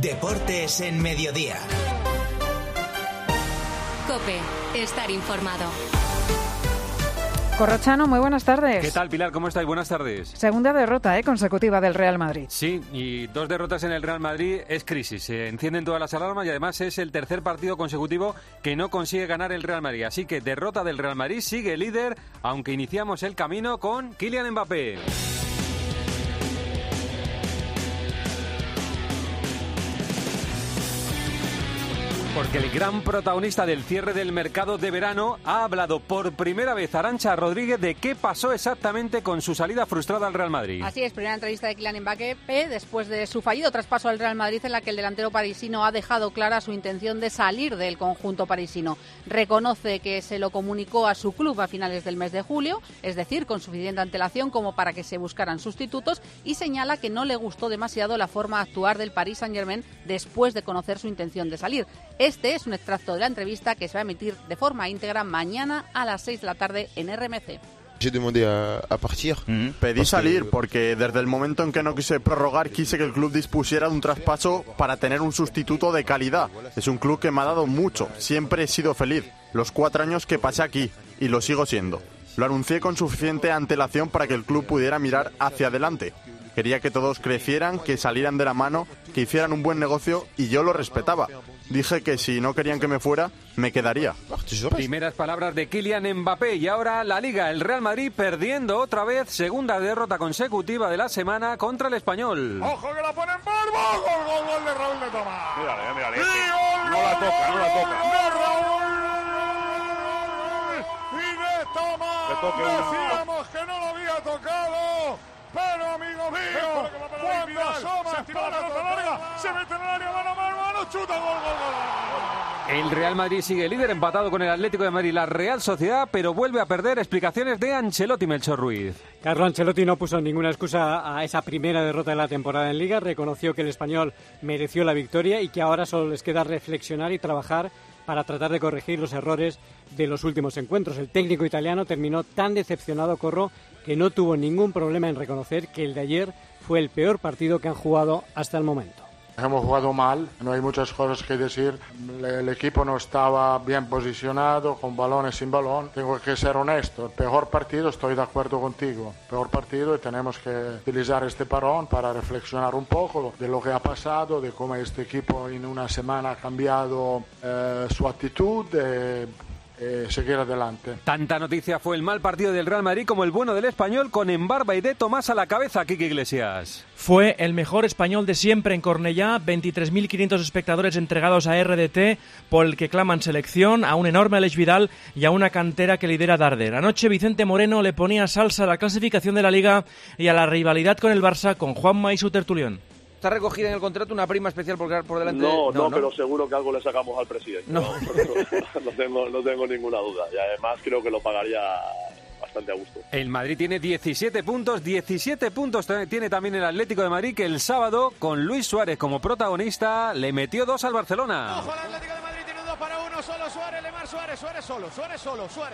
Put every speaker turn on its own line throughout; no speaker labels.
Deportes en Mediodía.
COPE. Estar informado.
Corrochano, muy buenas tardes.
¿Qué tal, Pilar? ¿Cómo estáis? Buenas tardes.
Segunda derrota consecutiva del Real Madrid.
Sí, y 2 derrotas en el Real Madrid es crisis. Se encienden todas las alarmas y además es el tercer partido consecutivo que no consigue ganar el Real Madrid. Así que derrota del Real Madrid, sigue líder, aunque iniciamos el camino con Kylian Mbappé. Porque el gran protagonista del cierre del mercado de verano ha hablado por primera vez Arantxa Rodríguez de qué pasó exactamente con su salida frustrada al Real Madrid.
Así es, primera entrevista de Kylian Mbappé después de su fallido traspaso al Real Madrid, en la que el delantero parisino ha dejado clara su intención de salir del conjunto parisino. Reconoce que se lo comunicó a su club a finales del mes de julio, es decir, con suficiente antelación como para que se buscaran sustitutos, y señala que no le gustó demasiado la forma de actuar del Paris Saint-Germain después de conocer su intención de salir. Este es un extracto de la entrevista que se va a emitir de forma íntegra mañana a las 6 de la tarde en RMC.
Pedí salir porque desde el momento en que no quise prorrogar quise que el club dispusiera de un traspaso para tener un sustituto de calidad. Es un club que me ha dado mucho, siempre he sido feliz, los 4 años que pasé aquí, y lo sigo siendo. Lo anuncié con suficiente antelación para que el club pudiera mirar hacia adelante. Quería que todos crecieran, que salieran de la mano, que hicieran un buen negocio, y yo lo respetaba. Dije que si no querían que me fuera, me quedaría.
Primeras palabras de Kylian Mbappé. Y ahora la Liga, el Real Madrid perdiendo otra vez, segunda derrota consecutiva de la semana contra el Español.
¡Ojo que la ponen por gol de Raúl de Tomás!
Mírale.
No la toca. ¡De Raúl y de Tomás! Decíamos que no lo había tocado. Pero, amigo mío, cuando asoma para larga, se mete en el área, mano, chuta, gol.
El Real Madrid sigue líder, empatado con el Atlético de Madrid, la Real Sociedad, pero vuelve a perder. Explicaciones de Ancelotti, Melchor Ruiz.
Carlo Ancelotti no puso ninguna excusa a esa primera derrota de la temporada en Liga, reconoció que el Español mereció la victoria y que ahora solo les queda reflexionar y trabajar para tratar de corregir los errores de los últimos encuentros. El técnico italiano terminó tan decepcionado, Corro, que no tuvo ningún problema en reconocer que el de ayer fue el peor partido que han jugado hasta el momento.
Hemos jugado mal, no hay muchas cosas que decir. El equipo no estaba bien posicionado, con balón y sin balón. Tengo que ser honesto, el peor partido, estoy de acuerdo contigo. Peor partido, y tenemos que utilizar este parón para reflexionar un poco de lo que ha pasado, de cómo este equipo en una semana ha cambiado su actitud. Seguir adelante.
Tanta noticia fue el mal partido del Real Madrid como el bueno del Español, con Embarba y de Tomás a la cabeza. Quique Iglesias.
Fue el mejor Español de siempre en Cornellá, 23.500 espectadores entregados a RDT, por el que claman selección, a un enorme Aleix Vidal y a una cantera que lidera Darder. Anoche Vicente Moreno le ponía salsa a la clasificación de la Liga y a la rivalidad con el Barça, con Juanma y su tertulión.
¿Está recogida en el contrato una prima especial por delante?
No, pero seguro que algo le sacamos al presidente. No tengo ninguna duda. Y además creo que lo pagaría bastante a gusto.
El Madrid tiene 17 puntos. 17 puntos tiene también el Atlético de Madrid, que el sábado, con Luis Suárez como protagonista, le metió 2 al Barcelona.
Ojo, el Atlético de Madrid tiene 2-1, solo Suárez, Lemar Suárez solo. Suárez.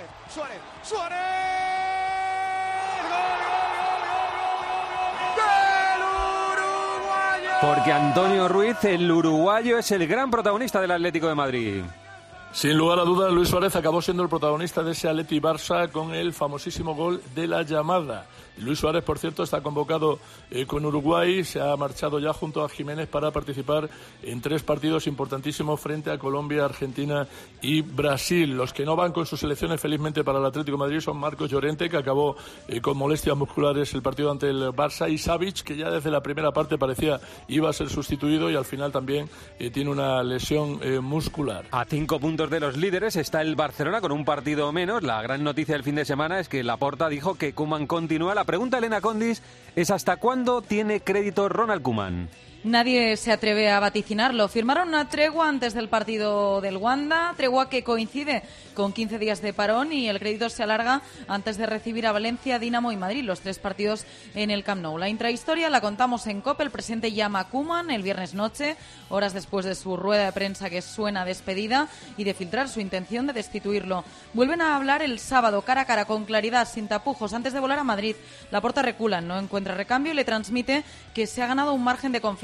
Porque Antonio Ruiz, el uruguayo, es el gran protagonista del Atlético de Madrid.
Sin lugar a dudas, Luis Suárez acabó siendo el protagonista de ese Atleti Barça con el famosísimo gol de la llamada. Luis Suárez, por cierto, está convocado con Uruguay, se ha marchado ya junto a Jiménez para participar en 3 partidos importantísimos frente a Colombia, Argentina y Brasil. Los que no van con sus selecciones, felizmente para el Atlético de Madrid, son Marcos Llorente, que acabó con molestias musculares el partido ante el Barça, y Savic, que ya desde la primera parte parecía iba a ser sustituido y al final también tiene una lesión muscular.
A 5 puntos de los líderes está el Barcelona con un partido menos. La gran noticia del fin de semana es que Laporta dijo que Koeman continúa. La pregunta, Elena Condis, es ¿hasta cuándo tiene crédito Ronald Koeman?
Nadie se atreve a vaticinarlo. Firmaron una tregua antes del partido del Wanda, tregua que coincide con 15 días de parón, y el crédito se alarga antes de recibir a Valencia, Dinamo y Madrid, los 3 partidos en el Camp Nou. La intrahistoria la contamos en COPE. El presidente llama a Koeman el viernes noche, horas después de su rueda de prensa que suena a despedida y de filtrar su intención de destituirlo. Vuelven a hablar el sábado cara a cara, con claridad, sin tapujos, antes de volar a Madrid. Laporta recula, no encuentra recambio y le transmite que se ha ganado un margen de confianza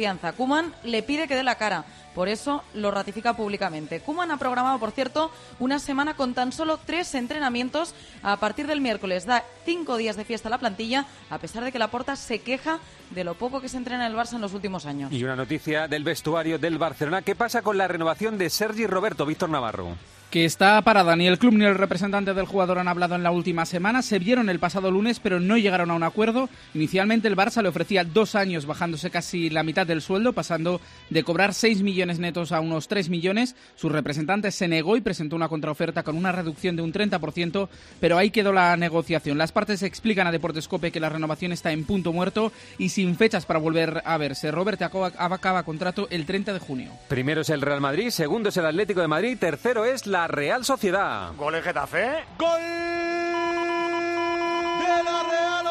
confianza. Koeman le pide que dé la cara. Por eso lo ratifica públicamente. Koeman ha programado, por cierto, una semana con tan solo 3 entrenamientos. A partir del miércoles da 5 días de fiesta a la plantilla, a pesar de que Laporta se queja de lo poco que se entrena en el Barça en los últimos años.
Y una noticia del vestuario del Barcelona. ¿Qué pasa con la renovación de Sergi Roberto? Víctor Navarro.
Que está parada. Ni el club ni el representante del jugador han hablado en la última semana. Se vieron el pasado lunes, pero no llegaron a un acuerdo. Inicialmente el Barça le ofrecía 2 años, bajándose casi la mitad del sueldo, pasando de cobrar 6 millones netos a unos 3 millones. Su representante se negó y presentó una contraoferta con una reducción de un 30%, pero ahí quedó la negociación. Las partes explican a Deportes COPE que la renovación está en punto muerto y sin fechas para volver a verse. Roberto acaba contrato el 30 de junio.
Primero es el Real Madrid, segundo es el Atlético de Madrid, tercero es la Real Sociedad.
Gol en Getafe. ¡Gol! De la Real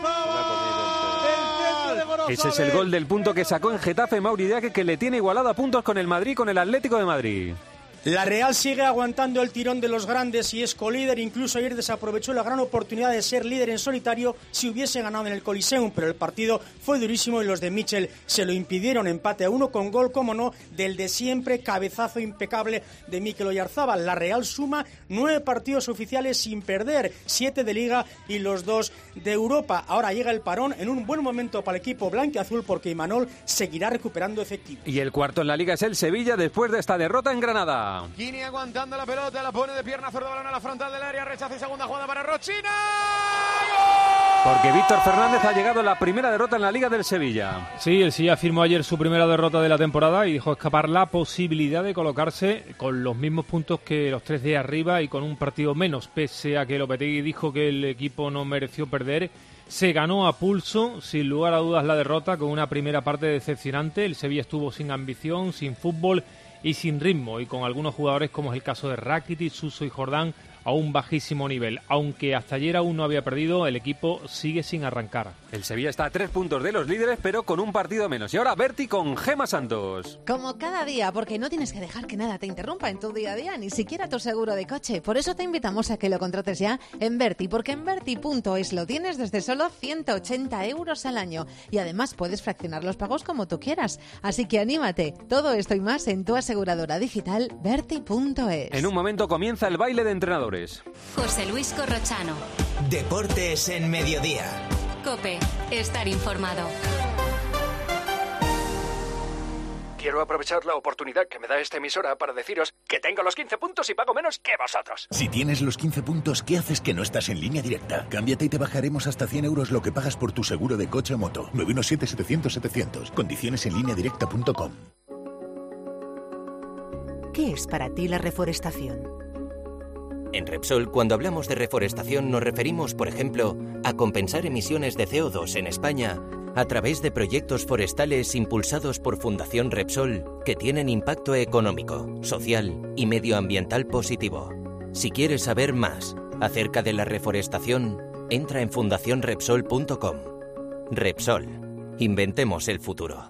Oyarzabal.
Ese es el gol del punto que sacó en Getafe Mauri Diaque, que le tiene igualado a puntos con el Madrid, con el Atlético de Madrid.
La Real sigue aguantando el tirón de los grandes y es colíder. Incluso ayer desaprovechó la gran oportunidad de ser líder en solitario si hubiese ganado en el Coliseum, pero el partido fue durísimo y los de Michel se lo impidieron. Empate a 1 con gol, como no, del de siempre, cabezazo impecable de Mikel Oyarzabal. La Real suma 9 partidos oficiales sin perder, 7 de Liga y los 2 de Europa. Ahora llega el parón en un buen momento para el equipo blanquiazul, porque Imanol seguirá recuperando efectivos.
Y el cuarto en la Liga es el Sevilla después de esta derrota en Granada.
Kini aguantando la pelota, la pone de pierna zurda, balón a la frontal del área, rechazo y segunda jugada para Rochina.
Porque Víctor Fernández ha llegado a la primera derrota en la Liga del Sevilla.
Sí, el Sevilla firmó ayer su primera derrota de la temporada y dejó escapar la posibilidad de colocarse con los mismos puntos que los 3 de arriba y con un partido menos, pese a que Lopetegui dijo que el equipo no mereció perder. Se ganó a pulso, sin lugar a dudas, la derrota, con una primera parte decepcionante. El Sevilla estuvo sin ambición, sin fútbol y sin ritmo, y con algunos jugadores, como es el caso de Rakitic, Suso y Jordán, a un bajísimo nivel. Aunque hasta ayer aún no había perdido, el equipo sigue sin arrancar.
El Sevilla está a 3 puntos de los líderes, pero con un partido menos. Y ahora Berti con Gema Santos.
Como cada día, porque no tienes que dejar que nada te interrumpa en tu día a día, ni siquiera tu seguro de coche. Por eso te invitamos a que lo contrates ya en Berti, porque en Berti.es lo tienes desde solo 180 euros al año. Y además puedes fraccionar los pagos como tú quieras. Así que anímate. Todo esto y más en tu aseguradora digital Berti.es.
En un momento comienza el baile de entrenadores.
José Luis Corrochano.
Deportes en Mediodía.
COPE. Estar informado.
Quiero aprovechar la oportunidad que me da esta emisora para deciros que tengo los 15 puntos y pago menos que vosotros.
Si tienes los 15 puntos, ¿qué haces que no estás en Línea Directa? Cámbiate y te bajaremos hasta 100 euros lo que pagas por tu seguro de coche o moto. 917-700-700. Condiciones en lineadirecta.com.
¿Qué es para ti la reforestación?
En Repsol, cuando hablamos de reforestación, nos referimos, por ejemplo, a compensar emisiones de CO2 en España a través de proyectos forestales impulsados por Fundación Repsol que tienen impacto económico, social y medioambiental positivo. Si quieres saber más acerca de la reforestación, entra en fundacionrepsol.com. Repsol. Inventemos el futuro.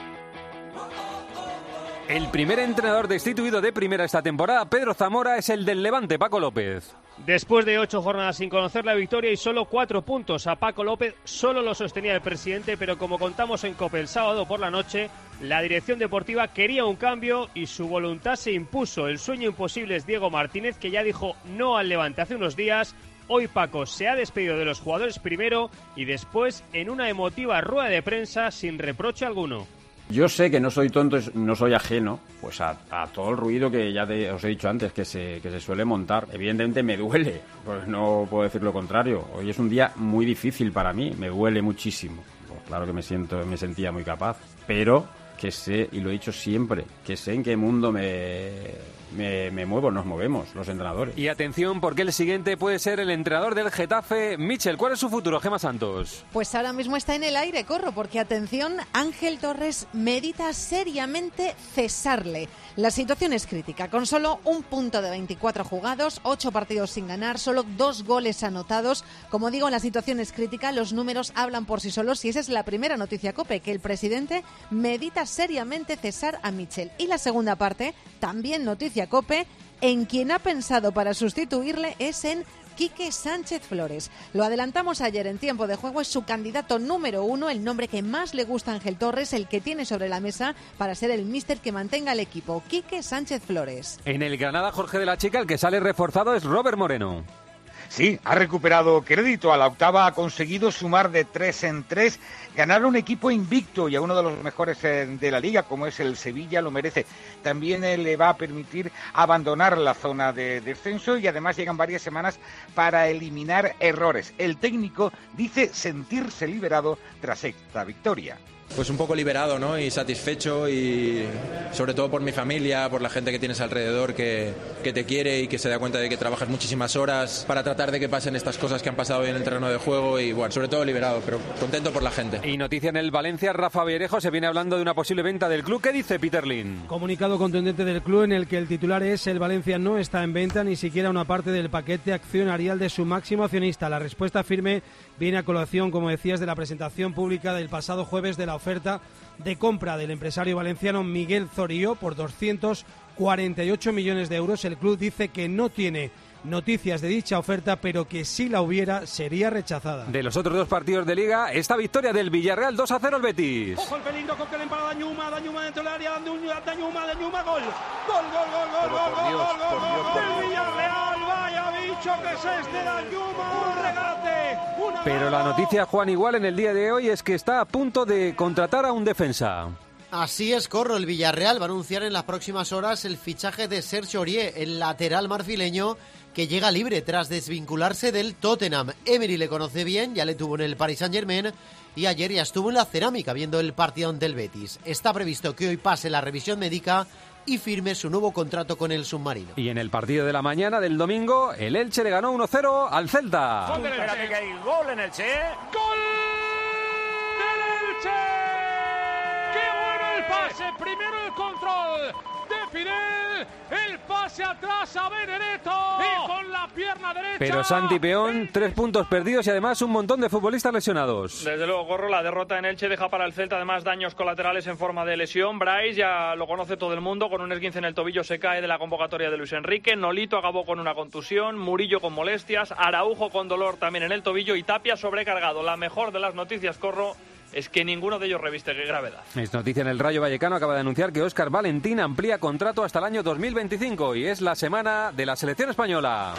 El primer entrenador destituido de primera esta temporada, Pedro Zamora, es el del Levante, Paco López.
Después de 8 jornadas sin conocer la victoria y solo 4 puntos, a Paco López solo lo sostenía el presidente, pero como contamos en COPE el sábado por la noche, la dirección deportiva quería un cambio y su voluntad se impuso. El sueño imposible es Diego Martínez, que ya dijo no al Levante hace unos días. Hoy Paco se ha despedido de los jugadores primero y después en una emotiva rueda de prensa sin reproche alguno.
Yo sé que no soy tonto, no soy ajeno pues a todo el ruido que ya os he dicho antes, que se suele montar. Evidentemente me duele, pues no puedo decir lo contrario. Hoy es un día muy difícil para mí, me duele muchísimo. Pues claro que me sentía muy capaz, pero que sé, y lo he dicho siempre, que sé en qué mundo me muevo, nos movemos los entrenadores.
Y atención, porque el siguiente puede ser el entrenador del Getafe, Michel. ¿Cuál es su futuro, Gema Santos?
Pues ahora mismo está en el aire, Corro, porque atención, Ángel Torres medita seriamente cesarle. La situación es crítica, con solo un punto de 24 jugados, 8 partidos sin ganar, solo 2 goles anotados. Como digo, la situación es crítica, los números hablan por sí solos y esa es la primera noticia COPE, que el presidente medita seriamente cesar a Michel. Y la segunda parte, también noticia COPE, en quien ha pensado para sustituirle es en Quique Sánchez Flores. Lo adelantamos ayer en Tiempo de Juego, es su candidato número 1, el nombre que más le gusta a Ángel Torres, el que tiene sobre la mesa para ser el míster que mantenga el equipo. Quique Sánchez Flores.
En el Granada Jorge de la Chica, el que sale reforzado es Robert Moreno.
Sí, ha recuperado crédito. A la octava ha conseguido sumar de 3 en 3. Ganar a un equipo invicto y a uno de los mejores de la Liga, como es el Sevilla, lo merece. También le va a permitir abandonar la zona de descenso y además llegan varias semanas para eliminar errores. El técnico dice sentirse liberado tras esta victoria.
Pues un poco liberado, ¿no? Y satisfecho, y sobre todo por mi familia, por la gente que tienes alrededor que te quiere y que se da cuenta de que trabajas muchísimas horas para tratar de que pasen estas cosas que han pasado hoy en el terreno de juego, y bueno, sobre todo liberado, pero contento por la gente.
Y noticia en el Valencia, Rafa Vierejo, se viene hablando de una posible venta del club. ¿Qué dice Peter Lim?
Comunicado contundente del club en el que el titular es: el Valencia no está en venta ni siquiera una parte del paquete accionarial de su máximo accionista. La respuesta firme viene a colación, como decías, de la presentación pública del pasado jueves de la oferta de compra del empresario valenciano Miguel Zorío por 248 millones de euros. El club dice que no tiene noticias de dicha oferta, pero que si la hubiera sería rechazada.
De los otros dos partidos de Liga, esta victoria del Villarreal 2-0 al Betis.
Ojo el peligro con que le empara Dañuma dentro del área, Dañuma, gol. Gol. El Villarreal, vaya bicho que es este Dañuma, un regate.
Pero la noticia, Juan, igual en el día de hoy es que está a punto de contratar a un defensa.
Así es, Corro. El Villarreal va a anunciar en las próximas horas el fichaje de Serge Aurier, el lateral marfileño que llega libre tras desvincularse del Tottenham. Emery le conoce bien, ya le tuvo en el Paris Saint-Germain y ayer ya estuvo en la Cerámica viendo el partido ante el Betis. Está previsto que hoy pase la revisión médica y firme su nuevo contrato con el submarino.
Y en el partido de la mañana del domingo, el Elche le ganó 1-0 al Celta.
Espérate que hay gol en Elche.
¡Gol del Elche! ¡Qué bueno el pase! Primero el control de Fidel, el pase atrás a Benedetto y con la pierna derecha.
Pero Santi Peón, 3 puntos perdidos y además un montón de futbolistas lesionados.
Desde luego, Gorro, la derrota en Elche deja para el Celta además daños colaterales en forma de lesión. Brais ya lo conoce todo el mundo, con un esguince en el tobillo se cae de la convocatoria de Luis Enrique. Nolito acabó con una contusión, Murillo con molestias, Araujo con dolor también en el tobillo y Tapia sobrecargado. La mejor de las noticias, Corro, es que ninguno de ellos reviste gravedad.
Es noticia en el Rayo Vallecano, acaba de anunciar que Óscar Valentín amplía contrato hasta el año 2025 y es la semana de la selección española.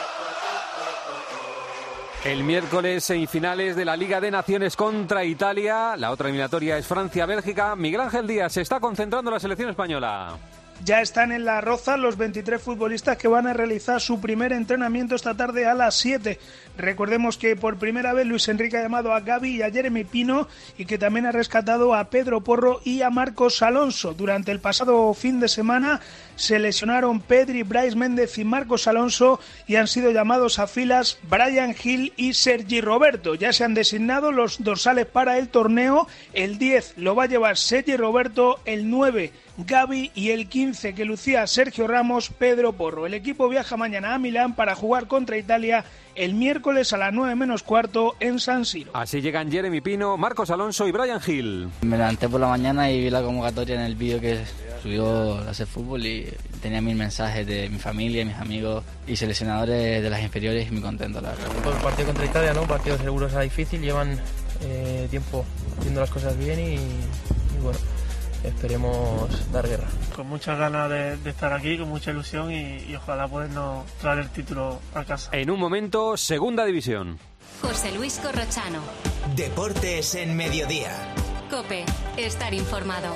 El miércoles, semifinales de la Liga de Naciones contra Italia. La otra eliminatoria es Francia-Bélgica. Miguel Ángel Díaz, se está concentrando la selección española.
Ya están en la Roza los 23 futbolistas que van a realizar su primer entrenamiento esta tarde a las 7. Recordemos que por primera vez Luis Enrique ha llamado a Gavi y a Jeremy Pino y que también ha rescatado a Pedro Porro y a Marcos Alonso. Durante el pasado fin de semana se lesionaron Pedri, Brais Méndez y Marcos Alonso y han sido llamados a filas Bryan Gil y Sergi Roberto. Ya se han designado los dorsales para el torneo. El 10 lo va a llevar Sergi Roberto, el 9 Gavi y el 15 que lucía Sergio Ramos, Pedro Porro. El equipo viaja mañana a Milán para jugar contra Italia el miércoles a las 9 menos cuarto en San Siro.
Así llegan Jeremy Pino, Marcos Alonso y Bryan Gil.
Me levanté por la mañana y vi la convocatoria en el vídeo que subió Hacer Fútbol y tenía 1000 mensajes de mi familia, mis amigos y seleccionadores de las inferiores y muy contento, la verdad.
El partido contra Italia, ¿no? Un partido seguro será difícil, llevan tiempo haciendo las cosas bien y bueno, esperemos dar guerra.
Con muchas ganas de estar aquí, con mucha ilusión y ojalá podernos traer el título a casa.
En un momento, Segunda División.
José Luis Corrochano.
Deportes en Mediodía.
COPE. Estar informado.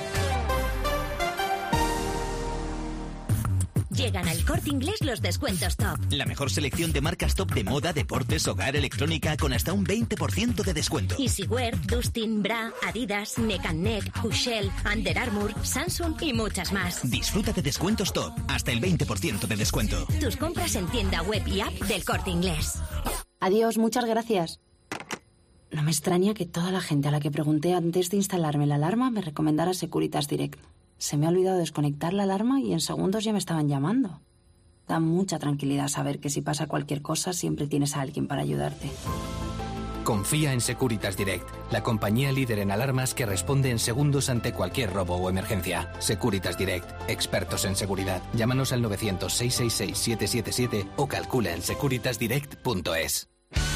Llegan al Corte Inglés los descuentos top.
La mejor selección de marcas top de moda, deportes, hogar, electrónica con hasta un 20% de descuento.
Easywear, Dustin, Bra, Adidas, Neck & Neck, Hushell, Under Armour, Samsung y muchas más.
Disfruta de descuentos top, hasta el 20% de descuento.
Tus compras en tienda web y app del Corte Inglés.
Adiós, muchas gracias. No me extraña que toda la gente a la que pregunté antes de instalarme la alarma me recomendara Securitas Direct. Se me ha olvidado desconectar la alarma y en segundos ya me estaban llamando. Da mucha tranquilidad saber que si pasa cualquier cosa siempre tienes a alguien para ayudarte.
Confía en Securitas Direct, la compañía líder en alarmas que responde en segundos ante cualquier robo o emergencia. Securitas Direct, expertos en seguridad. Llámanos al 900-666-777 o calcula en securitasdirect.es.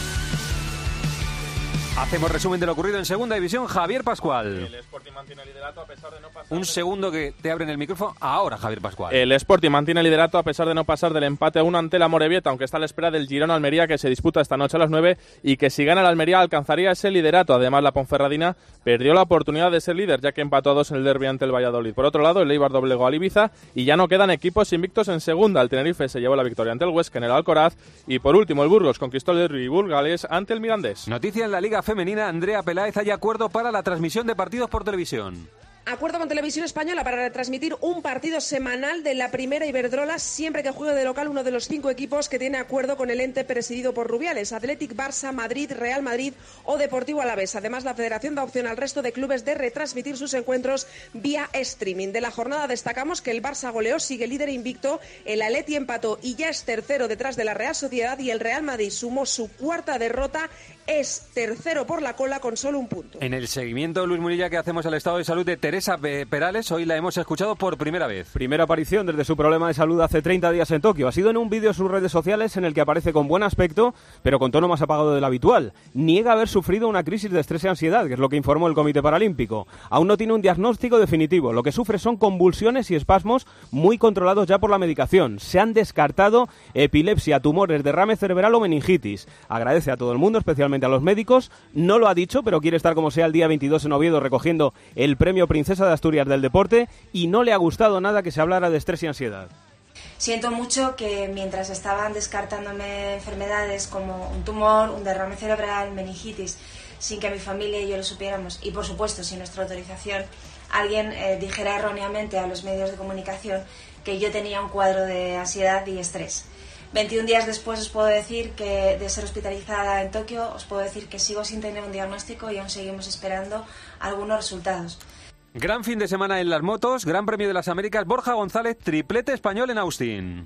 Hacemos resumen de lo ocurrido en Segunda División. Javier Pascual.
El Sporting mantiene el liderato a pesar de no pasar...
Un segundo que te abren el micrófono. Ahora, Javier Pascual.
El Sporting mantiene el liderato a pesar de no pasar del empate a 1 ante la Amorebieta, aunque está a la espera del Girona-Almería, que se disputa esta noche a las 9 y que si gana la Almería alcanzaría ese liderato. Además, la Ponferradina perdió la oportunidad de ser líder, ya que empató a 2 en el derbi ante el Valladolid. Por otro lado, el Eibar doblegó al Ibiza y ya no quedan equipos invictos en segunda. El Tenerife se llevó la victoria ante el Huesca en el Alcoraz y por último el Burgos conquistó el derbi burgalés ante el Mirandés.
Noticia en la Liga Femenina. Andrea Peláez, hay acuerdo para la transmisión de partidos por televisión.
Acuerdo con Televisión Española para retransmitir un partido semanal de la Primera Iberdrola siempre que juegue de local uno de los 5 equipos que tiene acuerdo con el ente presidido por Rubiales, Athletic, Barça, Madrid, Real Madrid o Deportivo Alavés. Además, la Federación da opción al resto de clubes de retransmitir sus encuentros vía streaming. De la jornada destacamos que el Barça goleó, sigue líder invicto, el Atleti empató y ya es tercero detrás de la Real Sociedad y el Real Madrid sumó su 4ª derrota, es tercero por la cola con solo un punto.
En el seguimiento, Luis Munilla, que hacemos al estado de salud de Teresa Perales, hoy la hemos escuchado por primera vez.
Primera aparición desde su problema de salud hace 30 días en Tokio. Ha sido en un vídeo en sus redes sociales en el que aparece con buen aspecto, pero con tono más apagado del habitual. Niega haber sufrido una crisis de estrés y ansiedad, que es lo que informó el Comité Paralímpico. Aún no tiene un diagnóstico definitivo. Lo que sufre son convulsiones y espasmos muy controlados ya por la medicación. Se han descartado epilepsia, tumores, derrame cerebral o meningitis. Agradece a todo el mundo, especialmente a los médicos. No lo ha dicho, pero quiere estar como sea el día 22 en Oviedo recogiendo el premio Princesa de Asturias del deporte y no le ha gustado nada que se hablara de estrés y ansiedad.
Siento mucho que mientras estaban descartándome enfermedades como un tumor, un derrame cerebral, meningitis, sin que mi familia y yo lo supiéramos y por supuesto sin nuestra autorización, alguien dijera erróneamente a los medios de comunicación que yo tenía un cuadro de ansiedad y estrés. 21 días después os puedo decir que de ser hospitalizada en Tokio, os puedo decir que sigo sin tener un diagnóstico y aún seguimos esperando algunos resultados.
Gran fin de semana en las motos, Gran Premio de las Américas, Borja González, triplete español en Austin.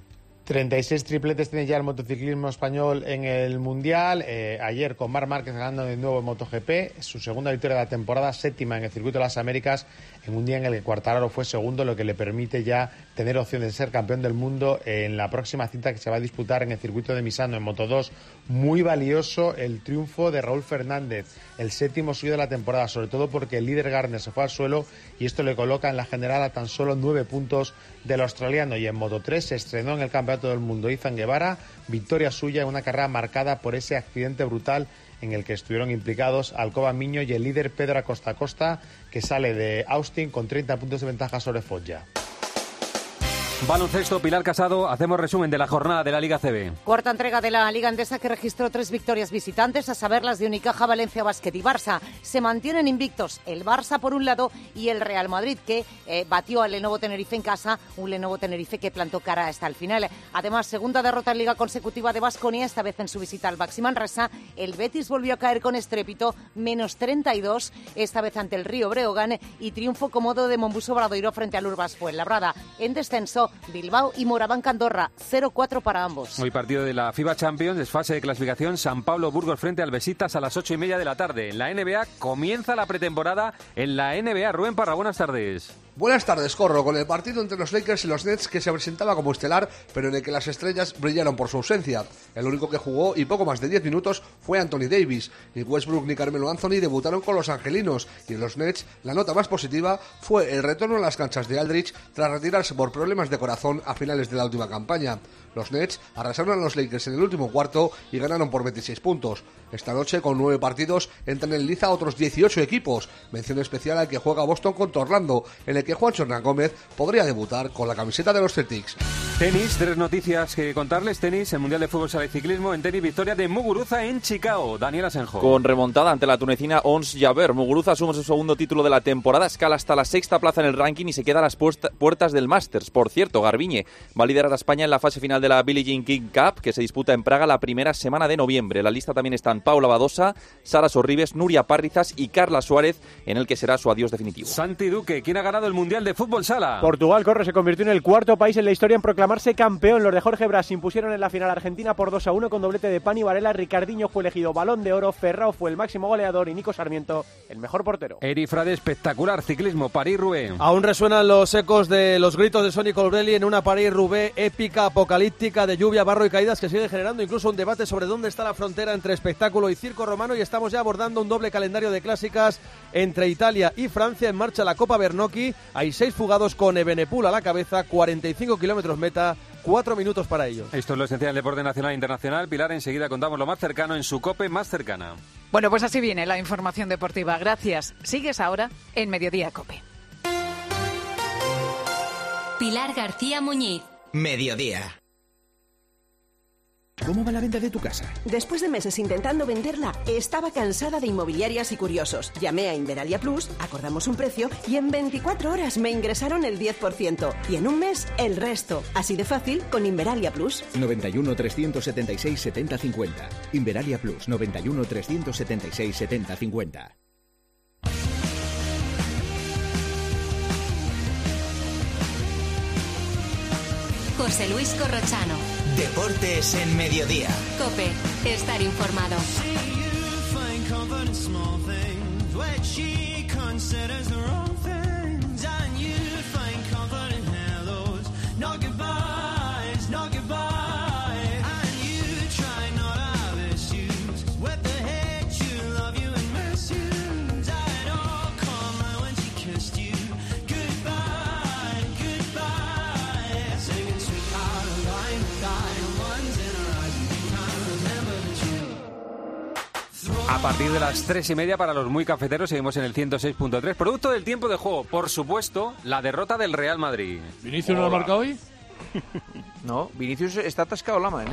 36 tripletes tiene ya el motociclismo español en el Mundial. Ayer con Marc Márquez ganando de nuevo en MotoGP, su segunda victoria de la temporada, 7ª en el Circuito de las Américas, en un día en el que Quartararo fue segundo, lo que le permite ya tener opción de ser campeón del mundo en la próxima cita que se va a disputar en el Circuito de Misano en Moto2. Muy valioso el triunfo de Raúl Fernández, el 7º suyo de la temporada, sobre todo porque el líder Gardner se fue al suelo y esto le coloca en la general a tan solo 9 puntos del australiano. Y en Moto3 se estrenó en el Campeonato del Mundo Izan Guevara, victoria suya en una carrera marcada por ese accidente brutal en el que estuvieron implicados Alcoba Miño y el líder Pedro Acosta Costa, que sale de Austin con 30 puntos de ventaja sobre Foggia.
Baloncesto, Pilar Casado, hacemos resumen de la jornada de la Liga CB.
Cuarta entrega de la Liga Endesa que registró 3 victorias visitantes, a saber las de Unicaja, Valencia Basket y Barça. Se mantienen invictos el Barça por un lado y el Real Madrid que batió al Lenovo Tenerife en casa, un Lenovo Tenerife que plantó cara hasta el final. Además, segunda derrota en Liga consecutiva de Baskonia, esta vez en su visita al Baxi Manresa. El Betis volvió a caer con estrépito, menos 32, esta vez ante el Río Breogán, y triunfo cómodo de Mombuso Obradoiro frente al Urbas Fuenlabrada. En descenso, Bilbao y Moraván Andorra, 0-4 para ambos.
Hoy partido de la FIBA Champions, es fase de clasificación, San Pablo Burgos frente al Besiktas a las 8:30 de la tarde. En la NBA comienza la pretemporada en la NBA. Rubén Parra, buenas tardes.
Buenas tardes, Corro, con el partido entre los Lakers y los Nets que se presentaba como estelar, pero en el que las estrellas brillaron por su ausencia. El único que jugó y poco más de 10 minutos fue Anthony Davis. Ni Westbrook ni Carmelo Anthony debutaron con los angelinos, y en los Nets la nota más positiva fue el retorno a las canchas de Aldridge tras retirarse por problemas de corazón a finales de la última campaña. Los Nets arrasaron a los Lakers en el último cuarto y ganaron por 26 puntos. Esta noche, con 9 partidos, entran en liza otros 18 equipos. Mención especial al que juega Boston contra Orlando, en el que Juancho Hernán Gómez podría debutar con la camiseta de los Celtics.
Tenis, 3 noticias que contarles. Tenis, el Mundial de Fútbol Sala y Ciclismo. En tenis, victoria de Muguruza en Chicago. Daniel Asenjo.
Con remontada ante la tunecina Ons Jabeur, Muguruza suma su segundo título de la temporada, escala hasta la 6ª plaza en el ranking y se queda a las puertas del Masters. Por cierto, Garbiñe va a liderar a España en la fase final de la Billie Jean King Cup, que se disputa en Praga la primera semana de noviembre. En la lista también están Paula Badosa, Sara Sorribes, Nuria Parrizas y Carla Suárez, en el que será su adiós definitivo.
Santi Duque, ¿quién ha ganado el el Mundial de Fútbol Sala.
Portugal, Corro, se convirtió en el cuarto país en la historia en proclamarse campeón. Los de Jorge Bras impusieron en la final a Argentina por 2-1 con doblete de Pani Varela. Ricardinho fue elegido Balón de Oro, Ferrao fue el máximo goleador y Nico Sarmiento el mejor portero.
Eri Frade, espectacular ciclismo, París-Roubaix.
Aún resuenan los ecos de los gritos de Sonny Colbrelli en una París-Roubaix épica, apocalíptica, de lluvia, barro y caídas, que sigue generando incluso un debate sobre dónde está la frontera entre espectáculo y circo romano, y estamos ya abordando un doble calendario de clásicas entre Italia y Francia. En marcha la Copa Bernocchi, hay 6 fugados con Evenepoel a la cabeza, 45 kilómetros meta, 4 minutos para ellos.
Esto es lo esencial del deporte nacional e internacional. Pilar, enseguida contamos lo más cercano en su COPE más cercana.
Bueno, pues así viene la información deportiva. Gracias. Sigues ahora en Mediodía COPE.
Pilar García Muñiz.
Mediodía.
¿Cómo va la venta de tu casa?
Después de meses intentando venderla, estaba cansada de inmobiliarias y curiosos. Llamé a Inveralia Plus, acordamos un precio y en 24 horas me ingresaron el 10% y en un mes el resto. Así de fácil con Inveralia Plus.
91 376 70 50. Inveralia Plus, 91 376 70 50.
José Luis Corrochano.
Deportes en Mediodía.
COPE. Estar informado.
A partir de las 3:30 para los muy cafeteros seguimos en el 106.3. Producto del tiempo de juego, por supuesto, la derrota del Real Madrid.
¿Vinicius no lo marca hoy?
No, Vinicius está atascado Lama.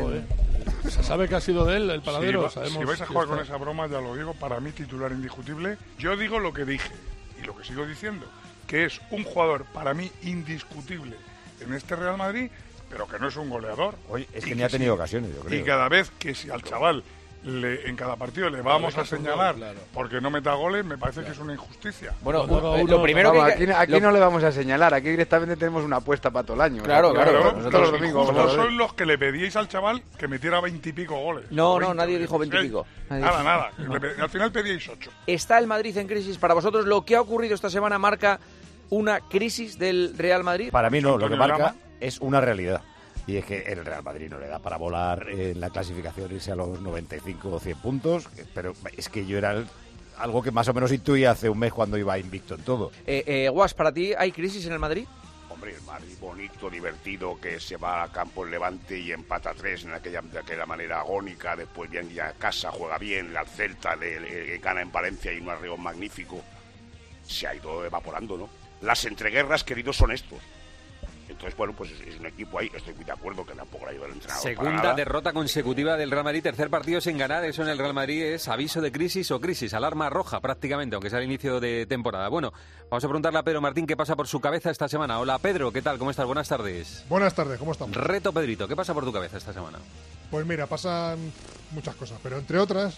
Se sabe que ha sido de él el paladero.
Si vais a jugar con esa broma, ya lo digo, para mí titular indiscutible. Yo digo lo que dije y lo que sigo diciendo, que es un jugador para mí indiscutible en este Real Madrid, pero que no es un goleador.
Oye, es que ni ha tenido ocasiones, yo creo.
Y cada vez que si al chaval en cada partido le vamos a señalar porque no meta goles, me parece que es una injusticia.
Bueno, lo primero que... Aquí no le vamos a señalar, aquí directamente tenemos una apuesta para todo el año. Claro.
Todos los domingos. Vosotros sois los que le pedíais al chaval que metiera 20 y pico goles.
No, nadie dijo 20 y pico.
Nada. Al final pedíais 8.
¿Está el Madrid en crisis? Para vosotros, ¿lo que ha ocurrido esta semana marca una crisis del Real Madrid?
Para mí no, lo que marca es una realidad. Y es que el Real Madrid no le da para volar en la clasificación, irse a los 95 o 100 puntos, pero es que yo era algo que más o menos intuía hace un mes cuando iba invicto en todo.
Guas, ¿para ti hay crisis en el Madrid?
Hombre, el Madrid bonito, divertido, que se va a campo el Levante y empata 3 de aquella manera agónica, después viene ya a casa, juega bien, al Celta gana en Valencia y un arreglo magnífico, se ha ido evaporando, ¿no? Las entreguerras, queridos, son estos. Entonces, bueno, pues es un equipo ahí, estoy muy de acuerdo que tampoco le ha ido el entrenador.
Segunda derrota consecutiva del Real Madrid, tercer partido sin ganar, eso en el Real Madrid es aviso de crisis o crisis, alarma roja prácticamente, aunque sea el inicio de temporada. Bueno, vamos a preguntarle a Pedro Martín qué pasa por su cabeza esta semana. Hola Pedro, ¿qué tal? ¿Cómo estás? Buenas tardes.
Buenas tardes, ¿cómo estamos?
Reto Pedrito, ¿qué pasa por tu cabeza esta semana?
Pues mira, pasan muchas cosas, pero entre otras,